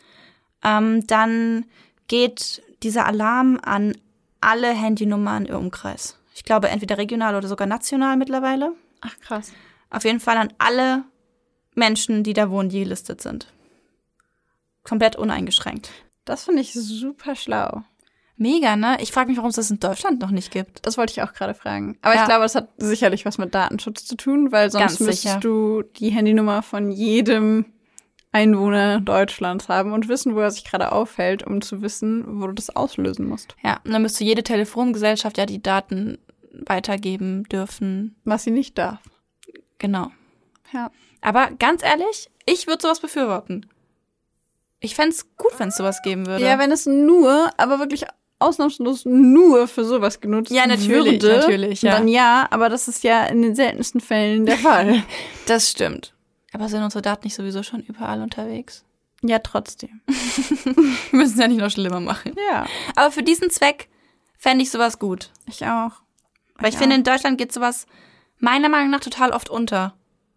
dann geht dieser Alarm an alle Handynummern im Umkreis. Ich glaube, entweder regional oder sogar national mittlerweile. Ach, krass. Auf jeden Fall an alle Menschen, die da wohnen, die gelistet sind. Komplett uneingeschränkt. Das finde ich super schlau. Mega, ne? Ich frage mich, warum es das in Deutschland noch nicht gibt. Das wollte ich auch gerade fragen. Aber ja. Ich glaube, das hat sicherlich was mit Datenschutz zu tun, weil sonst müsstest du die Handynummer von jedem Einwohner Deutschlands haben und wissen, wo er sich gerade aufhält, um zu wissen, wo du das auslösen musst. Ja, und dann müsste jede Telefongesellschaft ja die Daten weitergeben dürfen. Was sie nicht darf. Genau. Ja. Aber ganz ehrlich, ich würde sowas befürworten. Ich fände es gut, wenn es sowas geben würde. Ja, wenn es nur, aber wirklich ausnahmslos nur für sowas genutzt würde. Ja, natürlich. Ja. Dann ja, aber das ist ja in den seltensten Fällen der Fall. Das stimmt. Aber sind unsere Daten nicht sowieso schon überall unterwegs? Ja, trotzdem. Wir müssen es ja nicht noch schlimmer machen. Ja. Aber für diesen Zweck fände ich sowas gut. Ich auch. Weil ich finde, in Deutschland geht sowas meiner Meinung nach total oft unter.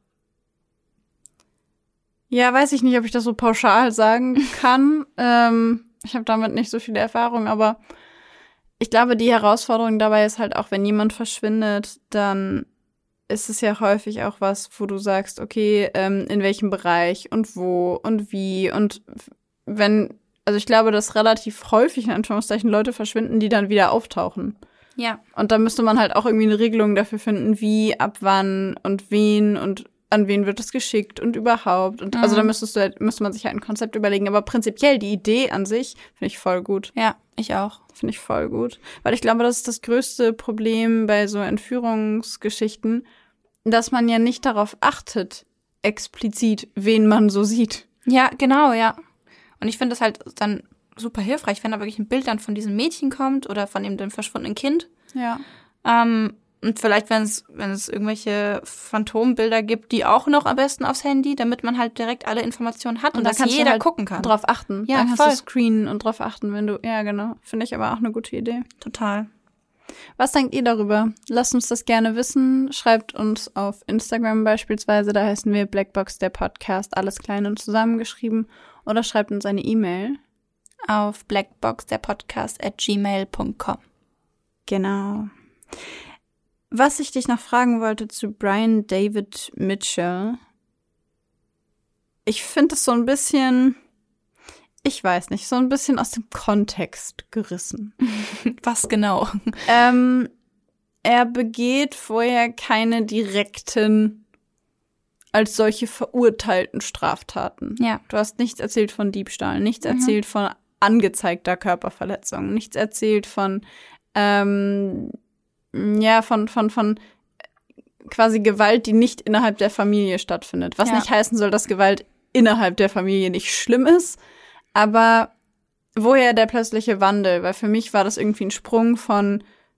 Ja, weiß ich nicht, ob ich das so pauschal sagen kann. Ich habe damit nicht so viele Erfahrung, aber ich glaube, die Herausforderung dabei ist halt auch, wenn jemand verschwindet, dann ist es ja häufig auch was, wo du sagst, okay, in welchem Bereich und wo und wie und also ich glaube, dass relativ häufig in Anführungszeichen Leute verschwinden, die dann wieder auftauchen. Ja. Und da müsste man halt auch irgendwie eine Regelung dafür finden, wie, ab wann und wen und an wen wird es geschickt und überhaupt. Und also da müsste man sich halt ein Konzept überlegen. Aber prinzipiell die Idee an sich finde ich voll gut. Ja, ich auch. Finde ich voll gut. Weil ich glaube, das ist das größte Problem bei so Entführungsgeschichten, dass man ja nicht darauf achtet, explizit, wen man so sieht. Ja, genau, ja. Und ich finde das halt dann super hilfreich, wenn da wirklich ein Bild dann von diesem Mädchen kommt oder von dem verschwundenen Kind. Ja. Und vielleicht, wenn es irgendwelche Phantombilder gibt, die auch noch am besten aufs Handy, damit man halt direkt alle Informationen hat und dass jeder halt gucken kann. Drauf achten. Ja, dann kannst voll. du screenen und drauf achten, wenn du, ja genau. Finde ich aber auch eine gute Idee. Total. Was denkt ihr darüber? Lasst uns das gerne wissen. Schreibt uns auf Instagram beispielsweise, da heißen wir Blackbox der Podcast, alles klein und zusammengeschrieben. Oder schreibt uns eine E-Mail. Auf blackboxderpodcast@gmail.com. Genau. Was ich dich noch fragen wollte zu Brian David Mitchell. Ich finde es so ein bisschen, ich weiß nicht, so ein bisschen aus dem Kontext gerissen. Was genau? Er begeht vorher keine direkten, als solche verurteilten Straftaten. Ja. Du hast nichts erzählt von Diebstahl, nichts erzählt von angezeigter Körperverletzung, nichts erzählt von von quasi Gewalt, die nicht innerhalb der Familie stattfindet. Was nicht heißen soll, dass Gewalt innerhalb der Familie nicht schlimm ist, aber woher der plötzliche Wandel? Weil für mich war das irgendwie ein Sprung von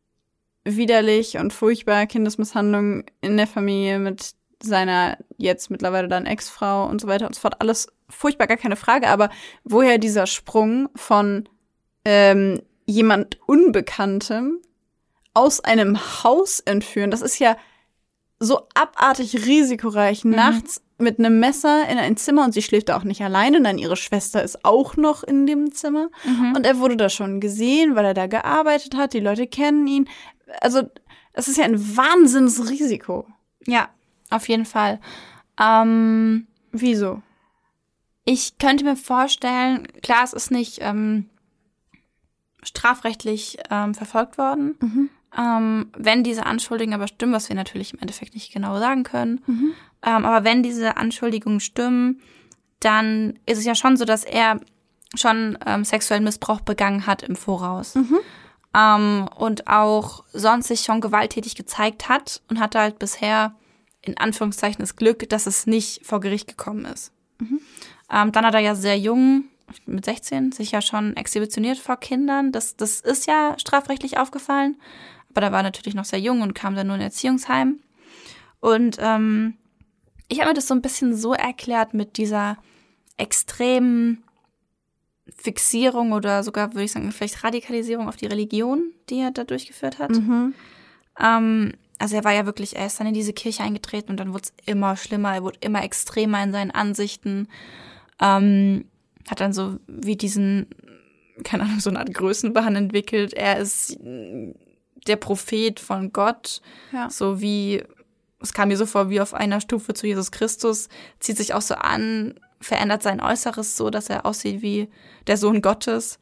widerlich und furchtbar, Kindesmisshandlung in der Familie mit seiner jetzt mittlerweile dann Ex-Frau und so weiter und so fort. Alles furchtbar, gar keine Frage. Aber woher dieser Sprung von jemand Unbekanntem aus einem Haus entführen, das ist ja so abartig risikoreich. Nachts mit einem Messer in ein Zimmer und sie schläft da auch nicht alleine, dann ihre Schwester ist auch noch in dem Zimmer. Und er wurde da schon gesehen, weil er da gearbeitet hat, die Leute kennen ihn. Also das ist ja ein Wahnsinnsrisiko. Ja, auf jeden Fall. Wieso? Ich könnte mir vorstellen, klar, es ist nicht strafrechtlich verfolgt worden. Wenn diese Anschuldigungen aber stimmen, was wir natürlich im Endeffekt nicht genau sagen können, aber wenn diese Anschuldigungen stimmen, dann ist es ja schon so, dass er schon sexuellen Missbrauch begangen hat im Voraus. Und auch sonst sich schon gewalttätig gezeigt hat und hatte halt bisher in Anführungszeichen das Glück, dass es nicht vor Gericht gekommen ist. Dann hat er ja sehr jung, mit 16, sich ja schon exhibitioniert vor Kindern. Das ist ja strafrechtlich aufgefallen. Aber da war er natürlich noch sehr jung und kam dann nur in ein Erziehungsheim. Und ich habe mir das so ein bisschen so erklärt mit dieser extremen Fixierung oder sogar, würde ich sagen, vielleicht Radikalisierung auf die Religion, die er da durchgeführt hat. Also er war ja wirklich, er ist dann in diese Kirche eingetreten und dann wurde es immer schlimmer, er wurde immer extremer in seinen Ansichten. Hat dann so wie diesen, keine Ahnung, so eine Art Größenwahn entwickelt. Er ist der Prophet von Gott, so wie, es kam mir so vor, wie auf einer Stufe zu Jesus Christus, zieht sich auch so an, verändert sein Äußeres so, dass er aussieht wie der Sohn Gottes.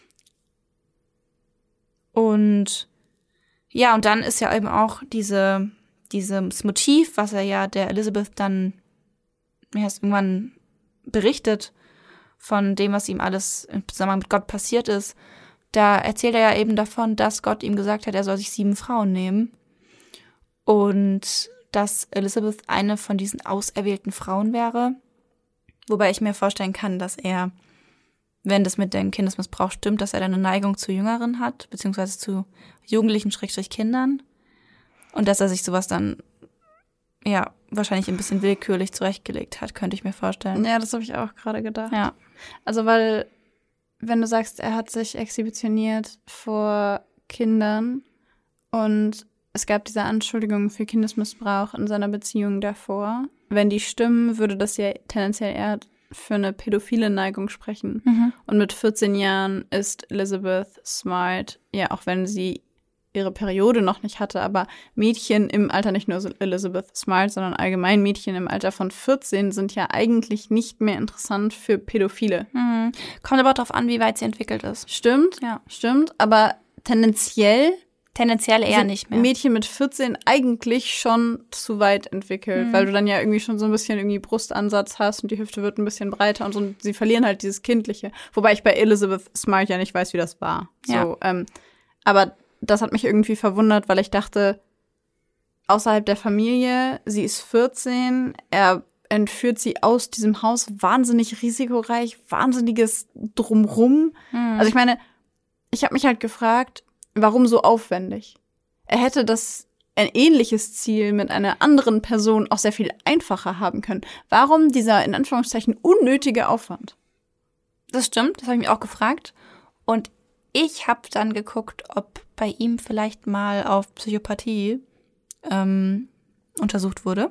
Und ja, und dann ist ja eben auch dieses Motiv, was er ja der Elizabeth dann erst irgendwann berichtet, von dem, was ihm alles im Zusammenhang mit Gott passiert ist. Da erzählt er ja eben davon, dass Gott ihm gesagt hat, er soll sich 7 Frauen nehmen. Und dass Elizabeth eine von diesen auserwählten Frauen wäre. Wobei ich mir vorstellen kann, dass er, wenn das mit dem Kindesmissbrauch stimmt, dass er dann eine Neigung zu Jüngeren hat, beziehungsweise zu Jugendlichen / Kindern. Und dass er sich sowas dann, ja, wahrscheinlich ein bisschen willkürlich zurechtgelegt hat, könnte ich mir vorstellen. Ja, das habe ich auch gerade gedacht. Ja. Also, weil, wenn du sagst, er hat sich exhibitioniert vor Kindern und es gab diese Anschuldigungen für Kindesmissbrauch in seiner Beziehung davor, wenn die stimmen, würde das ja tendenziell eher für eine pädophile Neigung sprechen. Und mit 14 Jahren ist Elizabeth Smart, ja, auch wenn sie ihre Periode noch nicht hatte, aber Mädchen im Alter, nicht nur Elizabeth Smart, sondern allgemein Mädchen im Alter von 14 sind ja eigentlich nicht mehr interessant für Pädophile. Kommt aber auch darauf an, wie weit sie entwickelt ist. Stimmt, Ja. stimmt, aber tendenziell Eher nicht mehr. Mädchen mit 14 eigentlich schon zu weit entwickelt, weil du dann ja irgendwie schon so ein bisschen irgendwie Brustansatz hast und die Hüfte wird ein bisschen breiter und so, und sie verlieren halt dieses Kindliche. Wobei ich bei Elizabeth Smart ja nicht weiß, wie das war. So, aber das hat mich irgendwie verwundert, weil ich dachte, außerhalb der Familie, sie ist 14, er entführt sie aus diesem Haus, wahnsinnig risikoreich, wahnsinniges Drumrum. Also ich meine, ich habe mich halt gefragt, warum so aufwendig? Er hätte ein ähnliches Ziel mit einer anderen Person auch sehr viel einfacher haben können. Warum dieser, in Anführungszeichen, unnötige Aufwand? Das stimmt, das habe ich mich auch gefragt. Und ich habe dann geguckt, ob bei ihm vielleicht mal auf Psychopathie untersucht wurde.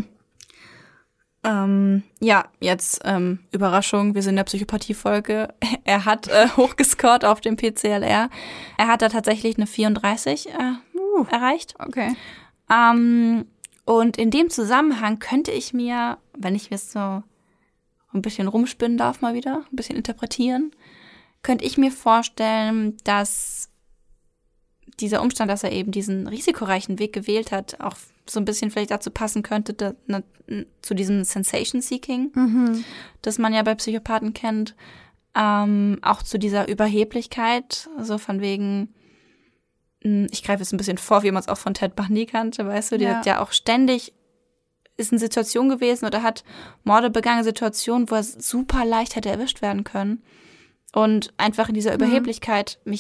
Ja, jetzt Überraschung, wir sind in der Psychopathie-Folge. Er hat hochgescored auf dem PCLR. Er hat da tatsächlich eine 34 erreicht. Okay. Und in dem Zusammenhang könnte ich mir, wenn ich jetzt so ein bisschen rumspinnen darf mal wieder, ein bisschen interpretieren, könnte ich mir vorstellen, dass dieser Umstand, dass er eben diesen risikoreichen Weg gewählt hat, auch so ein bisschen vielleicht dazu passen könnte, zu diesem Sensation-Seeking, das man ja bei Psychopathen kennt, auch zu dieser Überheblichkeit, so von wegen, ich greife jetzt ein bisschen vor, wie man es auch von Ted Bundy kannte, weißt du, die hat ja auch ständig, ist in Situation gewesen oder hat Morde begangen, Situationen, wo er super leicht hätte erwischt werden können und einfach in dieser Überheblichkeit mich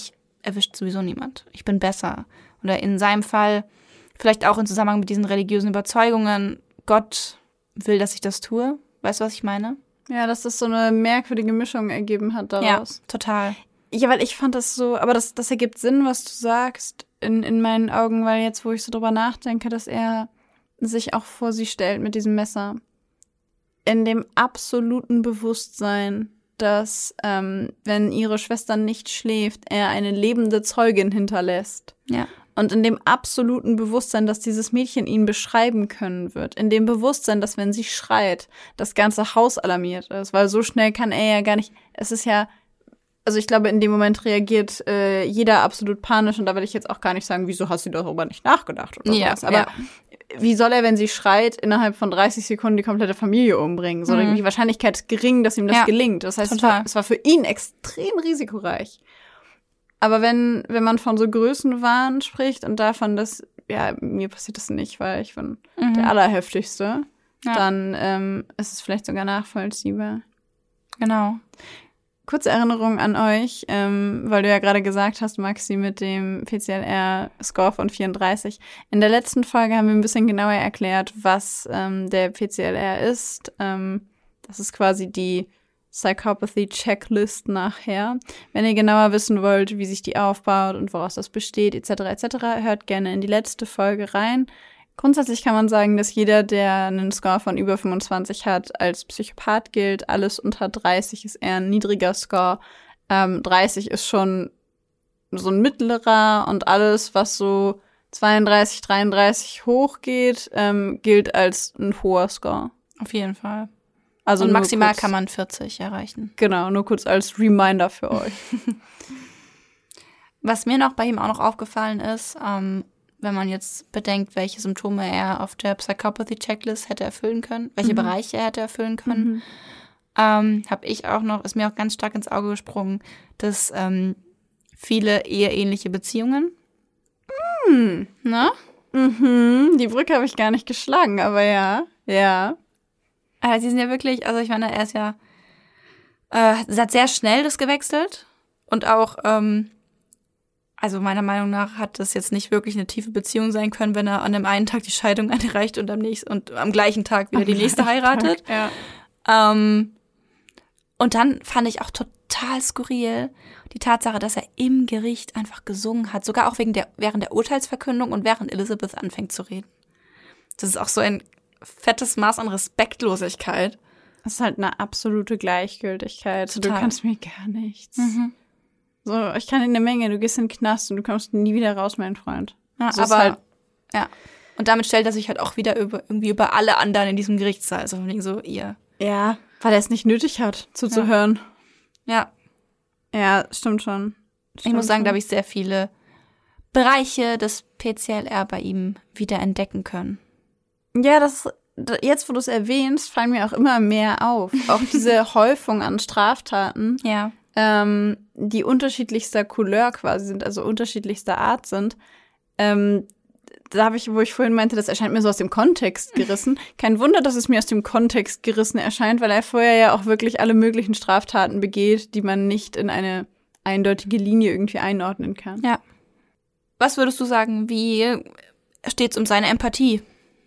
erwischt sowieso niemand. Ich bin besser. Oder in seinem Fall, vielleicht auch im Zusammenhang mit diesen religiösen Überzeugungen, Gott will, dass ich das tue. Weißt du, was ich meine? Ja, dass das so eine merkwürdige Mischung ergeben hat daraus. Ja, total. Ja, weil ich fand das so, aber das ergibt Sinn, was du sagst, in meinen Augen, weil jetzt, wo ich so drüber nachdenke, dass er sich auch vor sie stellt mit diesem Messer. In dem absoluten Bewusstsein, dass, wenn ihre Schwester nicht schläft, er eine lebende Zeugin hinterlässt. Ja. Und in dem absoluten Bewusstsein, dass dieses Mädchen ihn beschreiben können wird. In dem Bewusstsein, dass wenn sie schreit, das ganze Haus alarmiert ist. Weil so schnell kann er ja gar nicht, es ist ja, also ich glaube, in dem Moment reagiert jeder absolut panisch. Und da will ich jetzt auch gar nicht sagen, wieso hast du darüber nicht nachgedacht oder sowas. Aber wie soll er, wenn sie schreit, innerhalb von 30 Sekunden die komplette Familie umbringen? So, die Wahrscheinlichkeit ist gering, dass ihm das gelingt. Das heißt, es war für ihn extrem risikoreich. Aber wenn man von so Größenwahn spricht und davon, dass, ja, mir passiert das nicht, weil ich bin der Allerheftigste, dann ist es vielleicht sogar nachvollziehbar. Genau. Kurze Erinnerung an euch, weil du ja gerade gesagt hast, Maxi, mit dem PCLR-Score von 34. In der letzten Folge haben wir ein bisschen genauer erklärt, was der PCLR ist. Das ist quasi die Psychopathy-Checklist nachher. Wenn ihr genauer wissen wollt, wie sich die aufbaut und woraus das besteht, etc., hört gerne in die letzte Folge rein. Grundsätzlich kann man sagen, dass jeder, der einen Score von über 25 hat, als Psychopath gilt. Alles unter 30 ist eher ein niedriger Score. 30 ist schon so ein mittlerer und alles, was so 32, 33 hochgeht, gilt als ein hoher Score. Auf jeden Fall. Also und maximal kann man 40 erreichen. Genau, nur kurz als Reminder für euch. Was mir noch bei ihm auch noch aufgefallen ist, wenn man jetzt bedenkt, welche Symptome er auf der Psychopathy-Checklist hätte erfüllen können, welche Bereiche er hätte erfüllen können, ist mir auch ganz stark ins Auge gesprungen, dass viele eheähnliche Beziehungen. Ne? Die Brücke habe ich gar nicht geschlagen, aber ja. Sie sind ja wirklich, also ich meine, er ist ja, hat sehr schnell das gewechselt und auch, also meiner Meinung nach hat das jetzt nicht wirklich eine tiefe Beziehung sein können, wenn er an dem einen Tag die Scheidung einreicht und am gleichen Tag wieder die nächste heiratet. Ja. Und dann fand ich auch total skurril die Tatsache, dass er im Gericht einfach gesungen hat, sogar auch während der Urteilsverkündung und während Elizabeth anfängt zu reden. Das ist auch so ein fettes Maß an Respektlosigkeit. Das ist halt eine absolute Gleichgültigkeit. Total. Du kannst mir gar nichts. So, ich kann dir eine Menge, du gehst in den Knast und du kommst nie wieder raus, mein Freund. Ja, so aber halt, ja. Und damit stellt er sich halt auch wieder über alle anderen in diesem Gerichtssaal. Also von wegen so, ihr. Ja, weil er es nicht nötig hat, zuzuhören. Ja. Ja, stimmt schon. Ich muss sagen, da habe ich sehr viele Bereiche des PCLR bei ihm wieder entdecken können. Ja, jetzt, wo du es erwähnst, fallen mir auch immer mehr auf. Auch diese Häufung an Straftaten, Ja. Die unterschiedlichster Couleur quasi sind, also unterschiedlichster Art sind. Da habe ich, wo ich vorhin meinte, das erscheint mir so aus dem Kontext gerissen. Kein Wunder, dass es mir aus dem Kontext gerissen erscheint, weil er vorher ja auch wirklich alle möglichen Straftaten begeht, die man nicht in eine eindeutige Linie irgendwie einordnen kann. Ja. Was würdest du sagen, wie steht's um seine Empathie?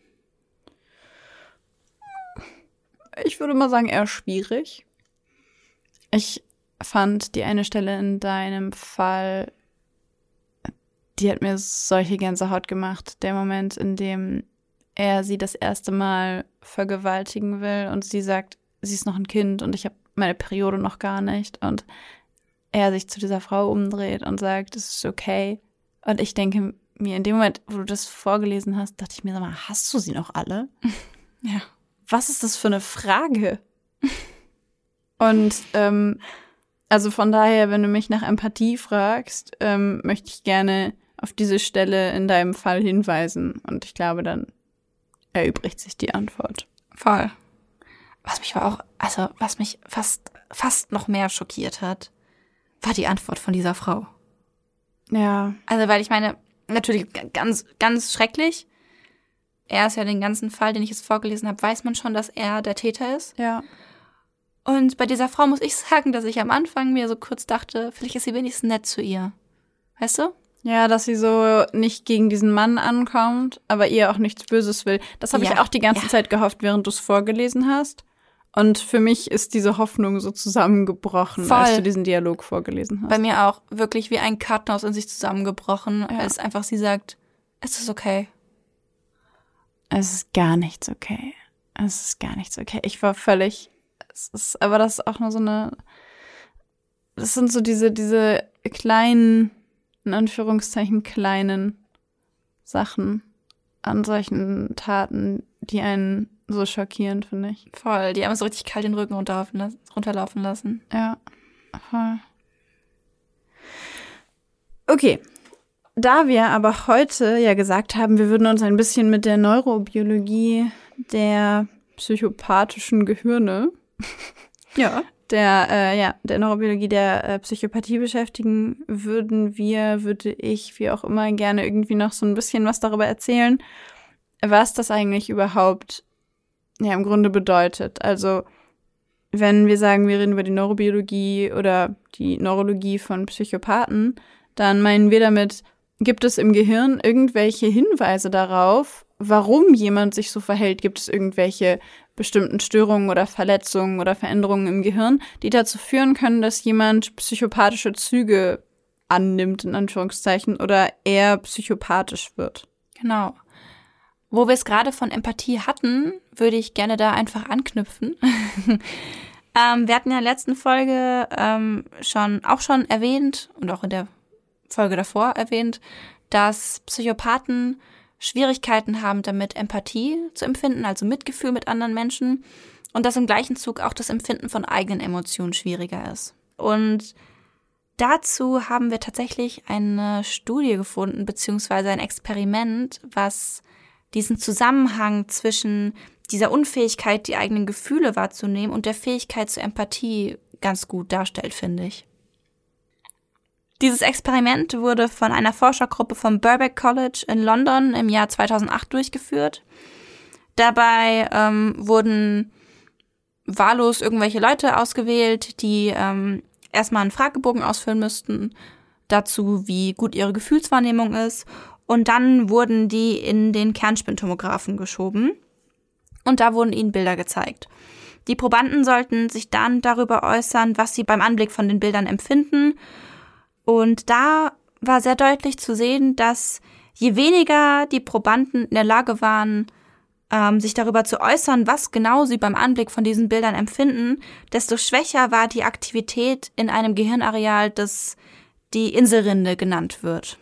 Ich würde mal sagen, eher schwierig. Ich fand die eine Stelle in deinem Fall, die hat mir solche Gänsehaut gemacht. Der Moment, in dem er sie das erste Mal vergewaltigen will und sie sagt, sie ist noch ein Kind und ich habe meine Periode noch gar nicht. Und er sich zu dieser Frau umdreht und sagt, es ist okay. Und ich denke mir, in dem Moment, wo du das vorgelesen hast, dachte ich mir, sag mal, hast du sie noch alle? Ja. Was ist das für eine Frage? Und also von daher, wenn du mich nach Empathie fragst, möchte ich gerne auf diese Stelle in deinem Fall hinweisen. Und ich glaube, dann erübrigt sich die Antwort. Voll. Was mich fast noch mehr schockiert hat, war die Antwort von dieser Frau. Ja. Also, weil ich meine, natürlich ganz, ganz schrecklich. Er ist ja den ganzen Fall, den ich jetzt vorgelesen habe, weiß man schon, dass er der Täter ist. Ja. Und bei dieser Frau muss ich sagen, dass ich am Anfang mir so kurz dachte, vielleicht ist sie wenigstens nett zu ihr. Weißt du? Ja, dass sie so nicht gegen diesen Mann ankommt, aber ihr auch nichts Böses will. Das habe ich auch die ganze Zeit gehofft, während du es vorgelesen hast. Und für mich ist diese Hoffnung so zusammengebrochen, als du diesen Dialog vorgelesen hast. Bei mir auch wirklich wie ein Kartenhaus in sich zusammengebrochen, als einfach sie sagt, es ist okay. Es ist gar nichts okay. Es ist gar nichts okay. Ich war völlig, aber das ist auch nur so das sind so diese kleinen, in Anführungszeichen kleinen Sachen an solchen Taten, die einen so schockieren, finde ich. Voll, die haben so richtig kalt den Rücken runterlaufen lassen. Ja, voll. Okay, da wir aber heute ja gesagt haben, wir würden uns ein bisschen mit der Neurobiologie der psychopathischen Gehirne der Neurobiologie der Psychopathie beschäftigen, würde ich, wie auch immer, gerne irgendwie noch so ein bisschen was darüber erzählen, was das eigentlich überhaupt im Grunde bedeutet. Also, wenn wir sagen, wir reden über die Neurobiologie oder die Neurologie von Psychopathen, dann meinen wir damit, gibt es im Gehirn irgendwelche Hinweise darauf, warum jemand sich so verhält? Gibt es irgendwelche bestimmten Störungen oder Verletzungen oder Veränderungen im Gehirn, die dazu führen können, dass jemand psychopathische Züge annimmt, in Anführungszeichen, oder eher psychopathisch wird? Genau. Wo wir es gerade von Empathie hatten, würde ich gerne da einfach anknüpfen. Wir hatten ja in der letzten Folge schon erwähnt und auch in der Folge davor erwähnt, dass Psychopathen Schwierigkeiten haben, damit Empathie zu empfinden, also Mitgefühl mit anderen Menschen, und dass im gleichen Zug auch das Empfinden von eigenen Emotionen schwieriger ist. Und dazu haben wir tatsächlich eine Studie gefunden, beziehungsweise ein Experiment, was diesen Zusammenhang zwischen dieser Unfähigkeit, die eigenen Gefühle wahrzunehmen, und der Fähigkeit zur Empathie ganz gut darstellt, finde ich. Dieses Experiment wurde von einer Forschergruppe vom Birkbeck College in London im Jahr 2008 durchgeführt. Dabei wurden wahllos irgendwelche Leute ausgewählt, die erstmal einen Fragebogen ausfüllen müssten, dazu, wie gut ihre Gefühlswahrnehmung ist. Und dann wurden die in den Kernspintomographen geschoben. Und da wurden ihnen Bilder gezeigt. Die Probanden sollten sich dann darüber äußern, was sie beim Anblick von den Bildern empfinden. Und da war sehr deutlich zu sehen, dass je weniger die Probanden in der Lage waren, sich darüber zu äußern, was genau sie beim Anblick von diesen Bildern empfinden, desto schwächer war die Aktivität in einem Gehirnareal, das die Inselrinde genannt wird.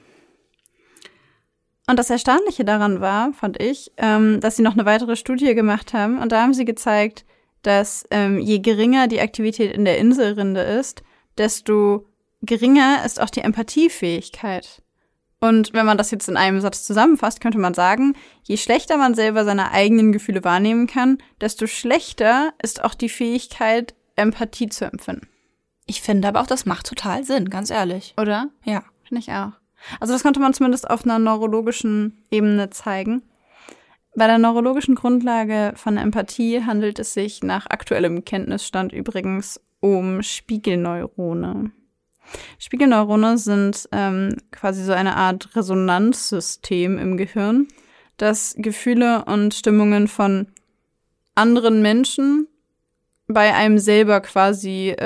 Und das Erstaunliche daran war, fand ich, dass sie noch eine weitere Studie gemacht haben. Und da haben sie gezeigt, dass je geringer die Aktivität in der Inselrinde ist, desto geringer ist auch die Empathiefähigkeit. Und wenn man das jetzt in einem Satz zusammenfasst, könnte man sagen, je schlechter man selber seine eigenen Gefühle wahrnehmen kann, desto schlechter ist auch die Fähigkeit, Empathie zu empfinden. Ich finde aber auch, das macht total Sinn, ganz ehrlich. Oder? Ja. Finde ich auch. Also das konnte man zumindest auf einer neurologischen Ebene zeigen. Bei der neurologischen Grundlage von Empathie handelt es sich nach aktuellem Kenntnisstand übrigens um Spiegelneurone. Spiegelneurone sind quasi so eine Art Resonanzsystem im Gehirn, das Gefühle und Stimmungen von anderen Menschen bei einem selber quasi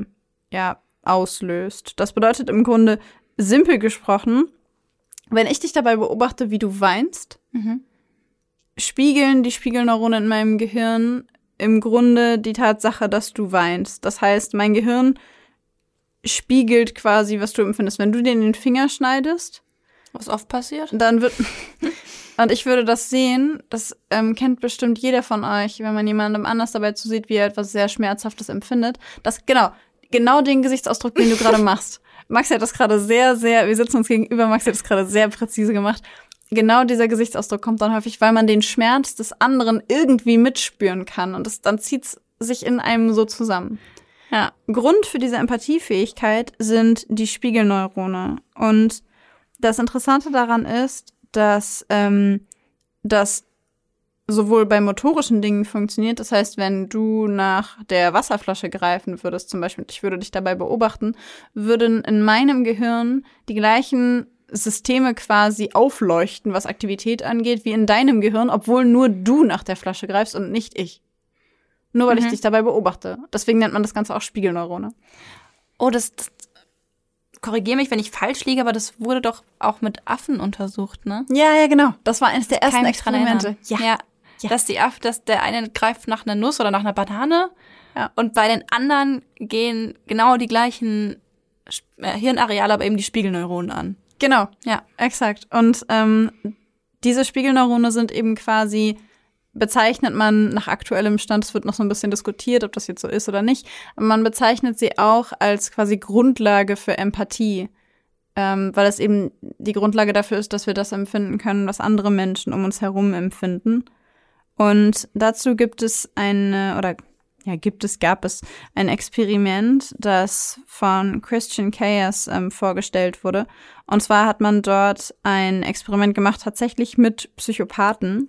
auslöst. Das bedeutet im Grunde, simpel gesprochen, wenn ich dich dabei beobachte, wie du weinst, spiegeln die Spiegelneuronen in meinem Gehirn im Grunde die Tatsache, dass du weinst. Das heißt, mein Gehirn spiegelt quasi, was du empfindest. Wenn du dir in den Finger schneidest, was oft passiert, dann wird und ich würde das sehen, das kennt bestimmt jeder von euch, wenn man jemandem anders dabei zusieht, wie er etwas sehr Schmerzhaftes empfindet. Das genau den Gesichtsausdruck, den du gerade machst. Max hat das gerade sehr, sehr, wir sitzen uns gegenüber, Max hat das gerade sehr präzise gemacht. Genau dieser Gesichtsausdruck kommt dann häufig, weil man den Schmerz des anderen irgendwie mitspüren kann. Und dann zieht's sich in einem so zusammen. Ja. Grund für diese Empathiefähigkeit sind die Spiegelneurone. Und das Interessante daran ist, dass das sowohl bei motorischen Dingen funktioniert. Das heißt, wenn du nach der Wasserflasche greifen würdest, zum Beispiel, ich würde dich dabei beobachten, würden in meinem Gehirn die gleichen Systeme quasi aufleuchten, was Aktivität angeht, wie in deinem Gehirn, obwohl nur du nach der Flasche greifst und nicht ich. Nur weil ich dich dabei beobachte. Deswegen nennt man das Ganze auch Spiegelneurone. Oh, das korrigiere mich, wenn ich falsch liege, aber das wurde doch auch mit Affen untersucht, ne? Ja, genau. Das war eines der ersten Experimente. Ja. Dass der eine greift nach einer Nuss oder nach einer Banane und bei den anderen gehen genau die gleichen Hirnareale, aber eben die Spiegelneuronen an. Genau, ja, exakt. Und diese Spiegelneurone sind eben quasi, bezeichnet man nach aktuellem Stand, es wird noch so ein bisschen diskutiert, ob das jetzt so ist oder nicht, aber man bezeichnet sie auch als quasi Grundlage für Empathie, weil es eben die Grundlage dafür ist, dass wir das empfinden können, was andere Menschen um uns herum empfinden. Und dazu gab es ein Experiment, das von Christian Kayas vorgestellt wurde. Und zwar hat man dort ein Experiment gemacht, tatsächlich mit Psychopathen.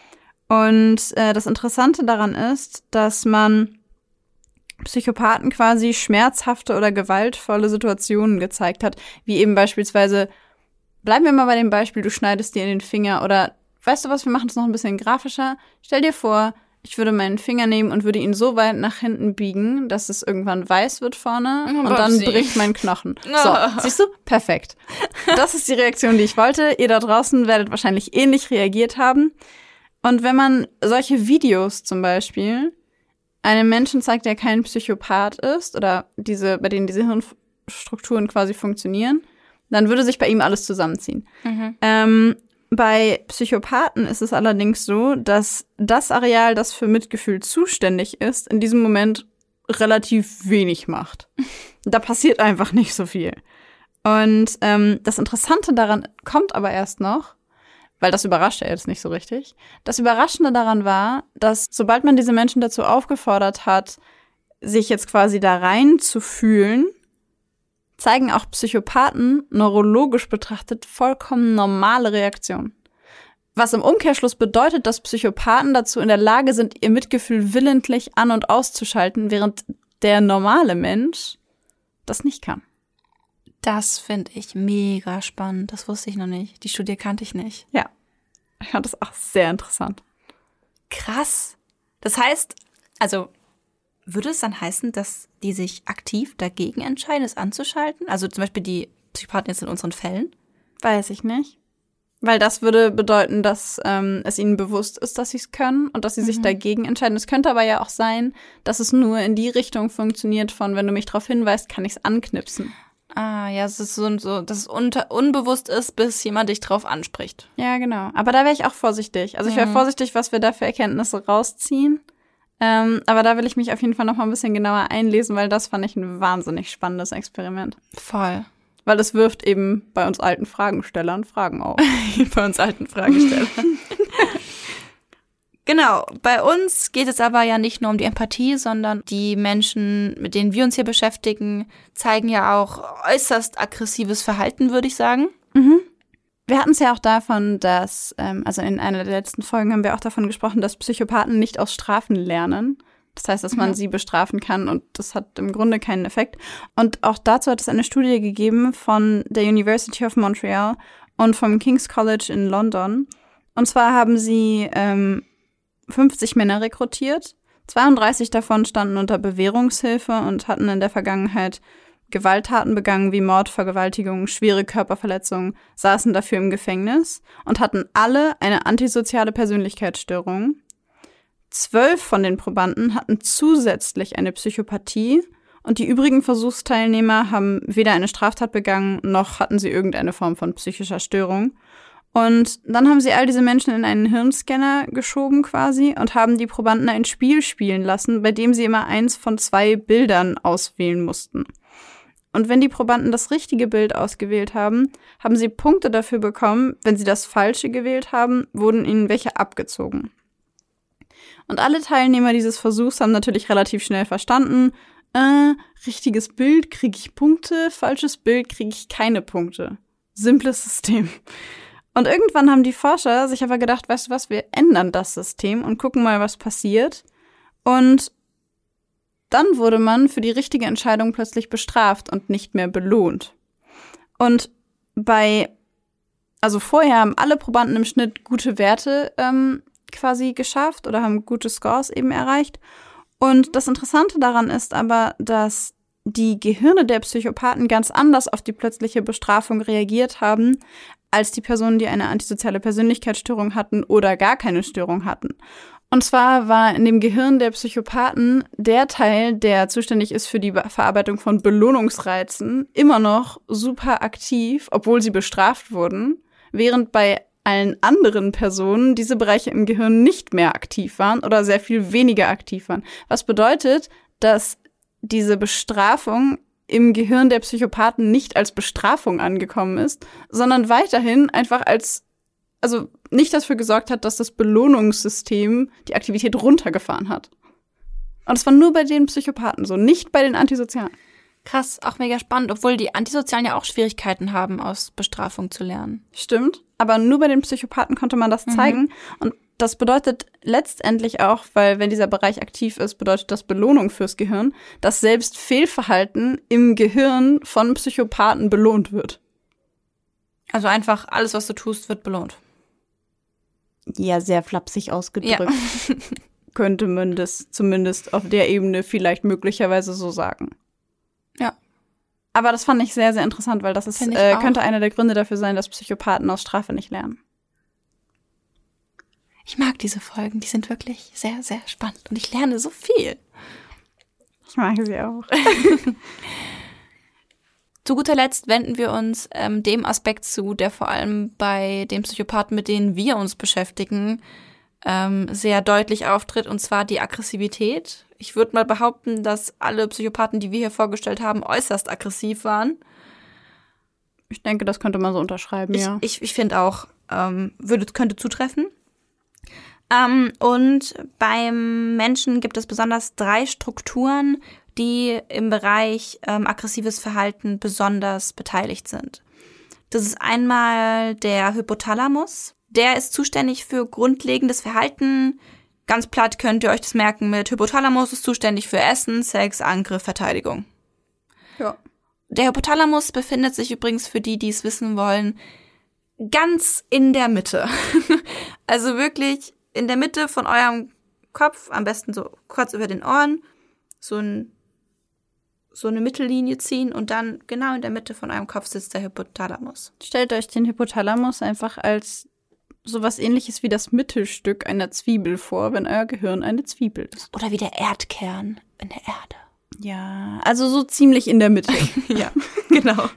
Und das Interessante daran ist, dass man Psychopathen quasi schmerzhafte oder gewaltvolle Situationen gezeigt hat, wie eben beispielsweise, bleiben wir mal bei dem Beispiel, du schneidest dir in den Finger oder weißt du was, wir machen es noch ein bisschen grafischer. Stell dir vor, ich würde meinen Finger nehmen und würde ihn so weit nach hinten biegen, dass es irgendwann weiß wird vorne und dann bricht mein Knochen. So, siehst du? Perfekt. Das ist die Reaktion, die ich wollte. Ihr da draußen werdet wahrscheinlich ähnlich reagiert haben. Und wenn man solche Videos zum Beispiel einem Menschen zeigt, der kein Psychopath ist oder bei denen diese Hirnstrukturen quasi funktionieren, dann würde sich bei ihm alles zusammenziehen. Bei Psychopathen ist es allerdings so, dass das Areal, das für Mitgefühl zuständig ist, in diesem Moment relativ wenig macht. Da passiert einfach nicht so viel. Und das Interessante daran kommt aber erst noch, weil das überrascht ja jetzt nicht so richtig. Das Überraschende daran war, dass sobald man diese Menschen dazu aufgefordert hat, sich jetzt quasi da rein zu fühlen, zeigen auch Psychopathen neurologisch betrachtet vollkommen normale Reaktionen. Was im Umkehrschluss bedeutet, dass Psychopathen dazu in der Lage sind, ihr Mitgefühl willentlich an- und auszuschalten, während der normale Mensch das nicht kann. Das finde ich mega spannend. Das wusste ich noch nicht. Die Studie kannte ich nicht. Ja, ich fand das auch sehr interessant. Krass. Das heißt, also würde es dann heißen, dass die sich aktiv dagegen entscheiden, es anzuschalten? Also zum Beispiel die Psychopathen jetzt in unseren Fällen? Weiß ich nicht. Weil das würde bedeuten, dass es ihnen bewusst ist, dass sie es können und dass sie sich dagegen entscheiden. Es könnte aber ja auch sein, dass es nur in die Richtung funktioniert von, wenn du mich darauf hinweist, kann ich es anknipsen. Ah, ja, es ist so, dass es unbewusst ist, bis jemand dich drauf anspricht. Ja, genau. Aber da wäre ich auch vorsichtig. Also ich wäre vorsichtig, was wir da für Erkenntnisse rausziehen. Aber da will ich mich auf jeden Fall noch mal ein bisschen genauer einlesen, weil das fand ich ein wahnsinnig spannendes Experiment. Voll. Weil es wirft eben bei uns alten Fragenstellern Fragen auf. Bei uns alten Fragestellern. Genau, bei uns geht es aber ja nicht nur um die Empathie, sondern die Menschen, mit denen wir uns hier beschäftigen, zeigen ja auch äußerst aggressives Verhalten, würde ich sagen. Wir hatten es ja auch davon, dass, also in einer der letzten Folgen haben wir auch davon gesprochen, dass Psychopathen nicht aus Strafen lernen. Das heißt, dass man sie bestrafen kann und das hat im Grunde keinen Effekt. Und auch dazu hat es eine Studie gegeben von der University of Montreal und vom King's College in London. Und zwar haben sie 50 Männer rekrutiert. 32 davon standen unter Bewährungshilfe und hatten in der Vergangenheit Gewalttaten begangen wie Mord, Vergewaltigung, schwere Körperverletzungen, saßen dafür im Gefängnis und hatten alle eine antisoziale Persönlichkeitsstörung. 12 von den Probanden hatten zusätzlich eine Psychopathie und die übrigen Versuchsteilnehmer haben weder eine Straftat begangen, noch hatten sie irgendeine Form von psychischer Störung. Und dann haben sie all diese Menschen in einen Hirnscanner geschoben quasi und haben die Probanden ein Spiel spielen lassen, bei dem sie immer eins von 2 Bildern auswählen mussten. Und wenn die Probanden das richtige Bild ausgewählt haben, haben sie Punkte dafür bekommen. Wenn sie das Falsche gewählt haben, wurden ihnen welche abgezogen. Und alle Teilnehmer dieses Versuchs haben natürlich relativ schnell verstanden, richtiges Bild kriege ich Punkte, falsches Bild kriege ich keine Punkte. Simples System. Und irgendwann haben die Forscher sich aber gedacht, weißt du was, wir ändern das System und gucken mal, was passiert. Und dann wurde man für die richtige Entscheidung plötzlich bestraft und nicht mehr belohnt. Und vorher haben alle Probanden im Schnitt gute Werte quasi geschafft oder haben gute Scores eben erreicht. Und das Interessante daran ist aber, dass die Gehirne der Psychopathen ganz anders auf die plötzliche Bestrafung reagiert haben, als die Personen, die eine antisoziale Persönlichkeitsstörung hatten oder gar keine Störung hatten. Und zwar war in dem Gehirn der Psychopathen der Teil, der zuständig ist für die Verarbeitung von Belohnungsreizen, immer noch super aktiv, obwohl sie bestraft wurden, während bei allen anderen Personen diese Bereiche im Gehirn nicht mehr aktiv waren oder sehr viel weniger aktiv waren. Was bedeutet, dass diese Bestrafung im Gehirn der Psychopathen nicht als Bestrafung angekommen ist, sondern weiterhin einfach nicht dafür gesorgt hat, dass das Belohnungssystem die Aktivität runtergefahren hat. Und das war nur bei den Psychopathen so, nicht bei den Antisozialen. Krass, auch mega spannend, obwohl die Antisozialen ja auch Schwierigkeiten haben, aus Bestrafung zu lernen. Stimmt, aber nur bei den Psychopathen konnte man das zeigen. Und das bedeutet letztendlich auch, weil wenn dieser Bereich aktiv ist, bedeutet das Belohnung fürs Gehirn, dass selbst Fehlverhalten im Gehirn von Psychopathen belohnt wird. Also einfach alles, was du tust, wird belohnt. Ja, sehr flapsig ausgedrückt. Ja. Könnte man das zumindest auf der Ebene vielleicht möglicherweise so sagen. Ja. Aber das fand ich sehr, sehr interessant, weil das ist, könnte einer der Gründe dafür sein, dass Psychopathen aus Strafe nicht lernen. Ich mag diese Folgen, die sind wirklich sehr, sehr spannend und ich lerne so viel. Ich mag sie auch. Zu guter Letzt wenden wir uns dem Aspekt zu, der vor allem bei den Psychopathen, mit denen wir uns beschäftigen, sehr deutlich auftritt, und zwar die Aggressivität. Ich würde mal behaupten, dass alle Psychopathen, die wir hier vorgestellt haben, äußerst aggressiv waren. Ich denke, das könnte man so unterschreiben, ja. Ich finde auch, könnte zutreffen. Und beim Menschen gibt es besonders 3 Strukturen, die im Bereich aggressives Verhalten besonders beteiligt sind. Das ist einmal der Hypothalamus. Der ist zuständig für grundlegendes Verhalten. Ganz platt könnt ihr euch das merken mit Hypothalamus ist zuständig für Essen, Sex, Angriff, Verteidigung. Ja. Der Hypothalamus befindet sich übrigens, für die, die es wissen wollen, ganz in der Mitte. Also wirklich in der Mitte von eurem Kopf, am besten so kurz über den Ohren, so eine Mittellinie ziehen und dann genau in der Mitte von eurem Kopf sitzt der Hypothalamus. Stellt euch den Hypothalamus einfach als sowas Ähnliches wie das Mittelstück einer Zwiebel vor, wenn euer Gehirn eine Zwiebel ist. Oder wie der Erdkern in der Erde. Ja, also so ziemlich in der Mitte. Ja, genau.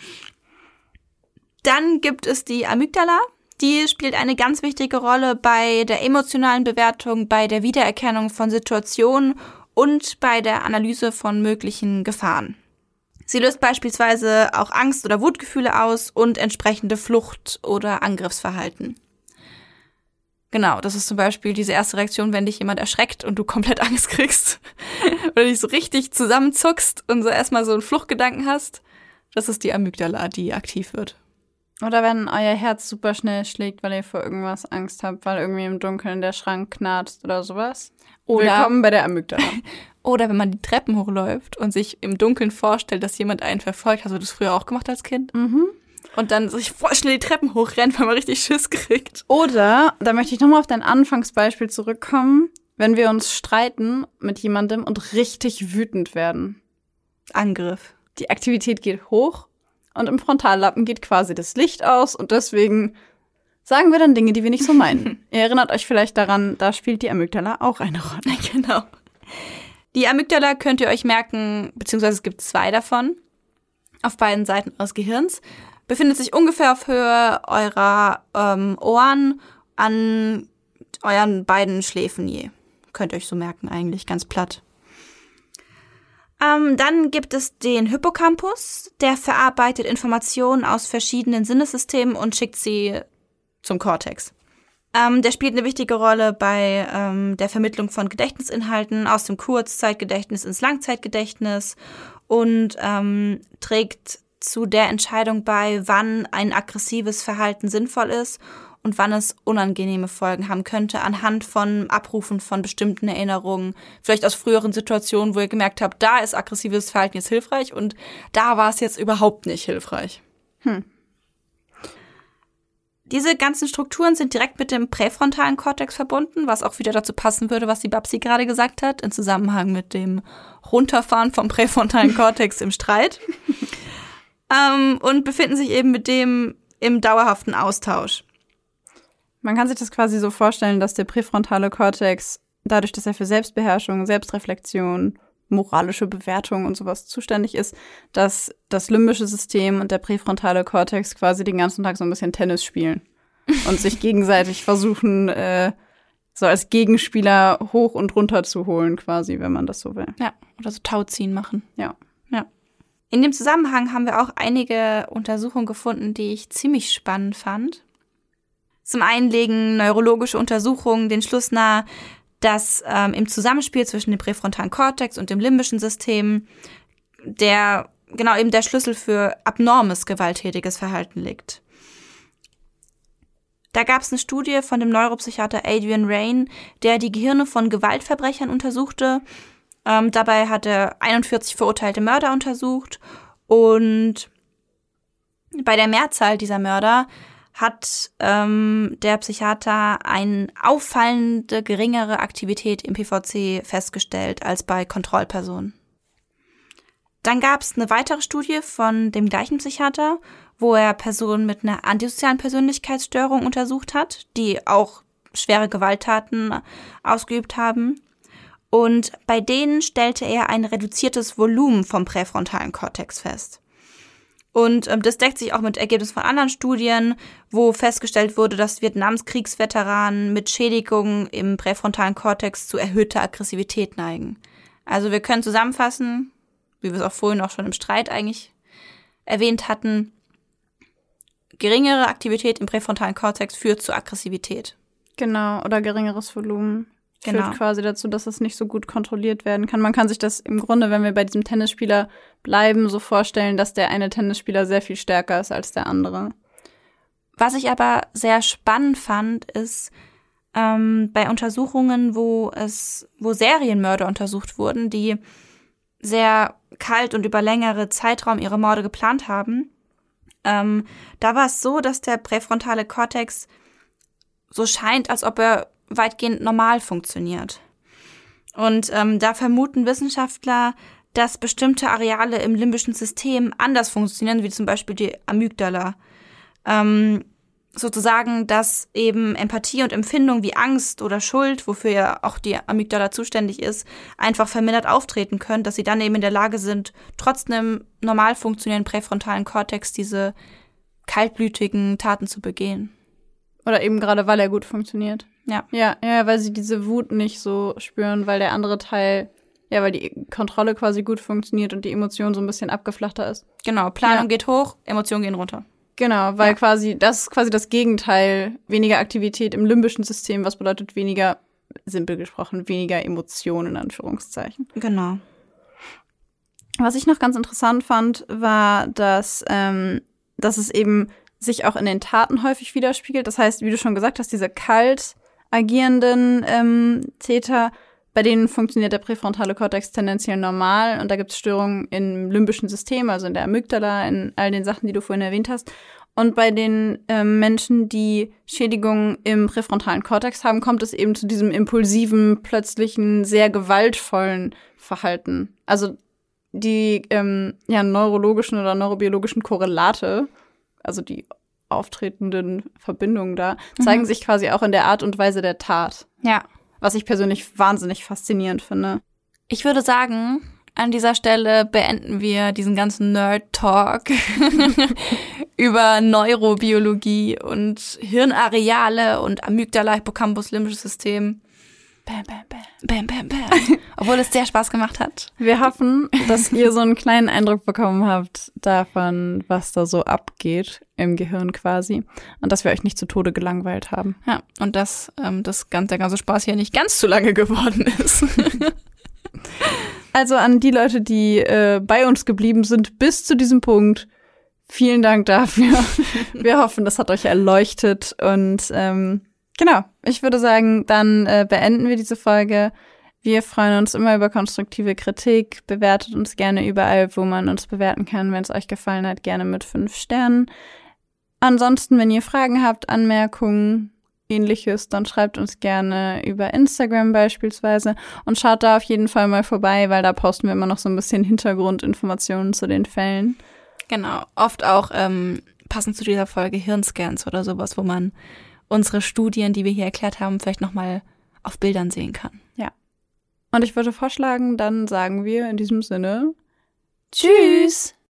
Dann gibt es die Amygdala. Die spielt eine ganz wichtige Rolle bei der emotionalen Bewertung, bei der Wiedererkennung von Situationen und bei der Analyse von möglichen Gefahren. Sie löst beispielsweise auch Angst- oder Wutgefühle aus und entsprechende Flucht- oder Angriffsverhalten. Genau, das ist zum Beispiel diese erste Reaktion, wenn dich jemand erschreckt und du komplett Angst kriegst oder dich so richtig zusammenzuckst und so erstmal so einen Fluchtgedanken hast. Das ist die Amygdala, die aktiv wird. Oder wenn euer Herz super schnell schlägt, weil ihr vor irgendwas Angst habt, weil irgendwie im Dunkeln der Schrank knarzt oder sowas. Willkommen bei der Amygdala. Oder wenn man die Treppen hochläuft und sich im Dunkeln vorstellt, dass jemand einen verfolgt. Hast du das früher auch gemacht als Kind? Mhm. Und dann sich voll schnell die Treppen hochrennt, weil man richtig Schiss kriegt. Oder, da möchte ich nochmal auf dein Anfangsbeispiel zurückkommen, wenn wir uns streiten mit jemandem und richtig wütend werden. Angriff. Die Aktivität geht hoch und im Frontallappen geht quasi das Licht aus und deswegen sagen wir dann Dinge, die wir nicht so meinen. Ihr erinnert euch vielleicht daran, da spielt die Amygdala auch eine Rolle. Genau. Die Amygdala könnt ihr euch merken, beziehungsweise es gibt 2 davon, auf beiden Seiten eures Gehirns. Befindet sich ungefähr auf Höhe eurer Ohren an euren beiden Schläfen je. Könnt ihr euch so merken eigentlich, ganz platt. Dann gibt es den Hippocampus. Der verarbeitet Informationen aus verschiedenen Sinnessystemen und schickt sie zum Kortex. Der spielt eine wichtige Rolle bei der Vermittlung von Gedächtnisinhalten aus dem Kurzzeitgedächtnis ins Langzeitgedächtnis und trägt zu der Entscheidung bei, wann ein aggressives Verhalten sinnvoll ist und wann es unangenehme Folgen haben könnte, anhand von Abrufen von bestimmten Erinnerungen, vielleicht aus früheren Situationen, wo ihr gemerkt habt, da ist aggressives Verhalten jetzt hilfreich und da war es jetzt überhaupt nicht hilfreich. Diese ganzen Strukturen sind direkt mit dem präfrontalen Kortex verbunden, was auch wieder dazu passen würde, was die Babsi gerade gesagt hat, im Zusammenhang mit dem Runterfahren vom präfrontalen Kortex im Streit. Und befinden sich eben mit dem im dauerhaften Austausch. Man kann sich das quasi so vorstellen, dass der präfrontale Kortex, dadurch, dass er für Selbstbeherrschung, Selbstreflexion, moralische Bewertung und sowas zuständig ist, dass das limbische System und der präfrontale Kortex quasi den ganzen Tag so ein bisschen Tennis spielen und sich gegenseitig versuchen, so als Gegenspieler hoch und runter zu holen, quasi, wenn man das so will. Ja, oder so Tauziehen machen. Ja. In dem Zusammenhang haben wir auch einige Untersuchungen gefunden, die ich ziemlich spannend fand. Zum einen legen neurologische Untersuchungen den Schluss nahe, dass im Zusammenspiel zwischen dem präfrontalen Kortex und dem limbischen System der Schlüssel für abnormes gewalttätiges Verhalten liegt. Da gab es eine Studie von dem Neuropsychiater Adrian Raine, der die Gehirne von Gewaltverbrechern untersuchte. Dabei hat er 41 verurteilte Mörder untersucht und bei der Mehrzahl dieser Mörder hat der Psychiater eine auffallende geringere Aktivität im PVC festgestellt als bei Kontrollpersonen. Dann gab es eine weitere Studie von dem gleichen Psychiater, wo er Personen mit einer antisozialen Persönlichkeitsstörung untersucht hat, die auch schwere Gewalttaten ausgeübt haben. Und bei denen stellte er ein reduziertes Volumen vom präfrontalen Kortex fest. Und das deckt sich auch mit Ergebnissen von anderen Studien, wo festgestellt wurde, dass Vietnamskriegsveteranen mit Schädigungen im präfrontalen Kortex zu erhöhter Aggressivität neigen. Also wir können zusammenfassen, wie wir es auch vorhin auch schon im Streit eigentlich erwähnt hatten, geringere Aktivität im präfrontalen Kortex führt zu Aggressivität. Genau, oder geringeres Volumen. Führt quasi dazu, dass es nicht so gut kontrolliert werden kann. Man kann sich das im Grunde, wenn wir bei diesem Tennisspieler bleiben, so vorstellen, dass der eine Tennisspieler sehr viel stärker ist als der andere. Was ich aber sehr spannend fand, ist bei Untersuchungen, wo Serienmörder untersucht wurden, die sehr kalt und über längere Zeitraum ihre Morde geplant haben. Da war es so, dass der präfrontale Kortex so scheint, als ob er weitgehend normal funktioniert. Und da vermuten Wissenschaftler, dass bestimmte Areale im limbischen System anders funktionieren, wie zum Beispiel die Amygdala. Sozusagen, dass eben Empathie und Empfindung wie Angst oder Schuld, wofür ja auch die Amygdala zuständig ist, einfach vermindert auftreten können, dass sie dann eben in der Lage sind, trotz einem normal funktionierenden präfrontalen Kortex diese kaltblütigen Taten zu begehen. Oder eben gerade, weil er gut funktioniert. Ja, weil sie diese Wut nicht so spüren, weil der andere Teil, weil die Kontrolle quasi gut funktioniert und die Emotion so ein bisschen abgeflachter ist. Genau, Planung geht hoch, Emotionen gehen runter. Genau, weil das ist quasi das Gegenteil, weniger Aktivität im limbischen System, was bedeutet weniger, simpel gesprochen, weniger Emotionen in Anführungszeichen. Genau. Was ich noch ganz interessant fand, war, dass es eben sich auch in den Taten häufig widerspiegelt. Das heißt, wie du schon gesagt hast, diese kalt agierenden Täter, bei denen funktioniert der präfrontale Kortex tendenziell normal und da gibt es Störungen im limbischen System, also in der Amygdala, in all den Sachen, die du vorhin erwähnt hast. Und bei den Menschen, die Schädigungen im präfrontalen Kortex haben, kommt es eben zu diesem impulsiven, plötzlichen, sehr gewaltvollen Verhalten. Also die neurologischen oder neurobiologischen Korrelate, also die auftretenden Verbindungen da, zeigen sich quasi auch in der Art und Weise der Tat. Ja. Was ich persönlich wahnsinnig faszinierend finde. Ich würde sagen, an dieser Stelle beenden wir diesen ganzen Nerd-Talk über Neurobiologie und Hirnareale und Amygdala, Hippocampus, limbisches System. Bam, bam, bam. Bam, bam, bam. Obwohl es sehr Spaß gemacht hat. Wir hoffen, dass ihr so einen kleinen Eindruck bekommen habt davon, was da so abgeht im Gehirn quasi. Und dass wir euch nicht zu Tode gelangweilt haben. Ja, und dass der ganze Spaß hier nicht ganz zu lange geworden ist. Also an die Leute, die bei uns geblieben sind bis zu diesem Punkt, Vielen Dank dafür. Wir hoffen, das hat euch erleuchtet. Und genau, ich würde sagen, dann beenden wir diese Folge. Wir freuen uns immer über konstruktive Kritik. Bewertet uns gerne überall, wo man uns bewerten kann. Wenn es euch gefallen hat, gerne mit 5 Sternen. Ansonsten, wenn ihr Fragen habt, Anmerkungen, Ähnliches, dann schreibt uns gerne über Instagram beispielsweise und schaut da auf jeden Fall mal vorbei, weil da posten wir immer noch so ein bisschen Hintergrundinformationen zu den Fällen. Genau, oft auch passend zu dieser Folge Hirnscans oder sowas, wo man unsere Studien, die wir hier erklärt haben, vielleicht nochmal auf Bildern sehen kann. Ja. Und ich würde vorschlagen, dann sagen wir in diesem Sinne Tschüss!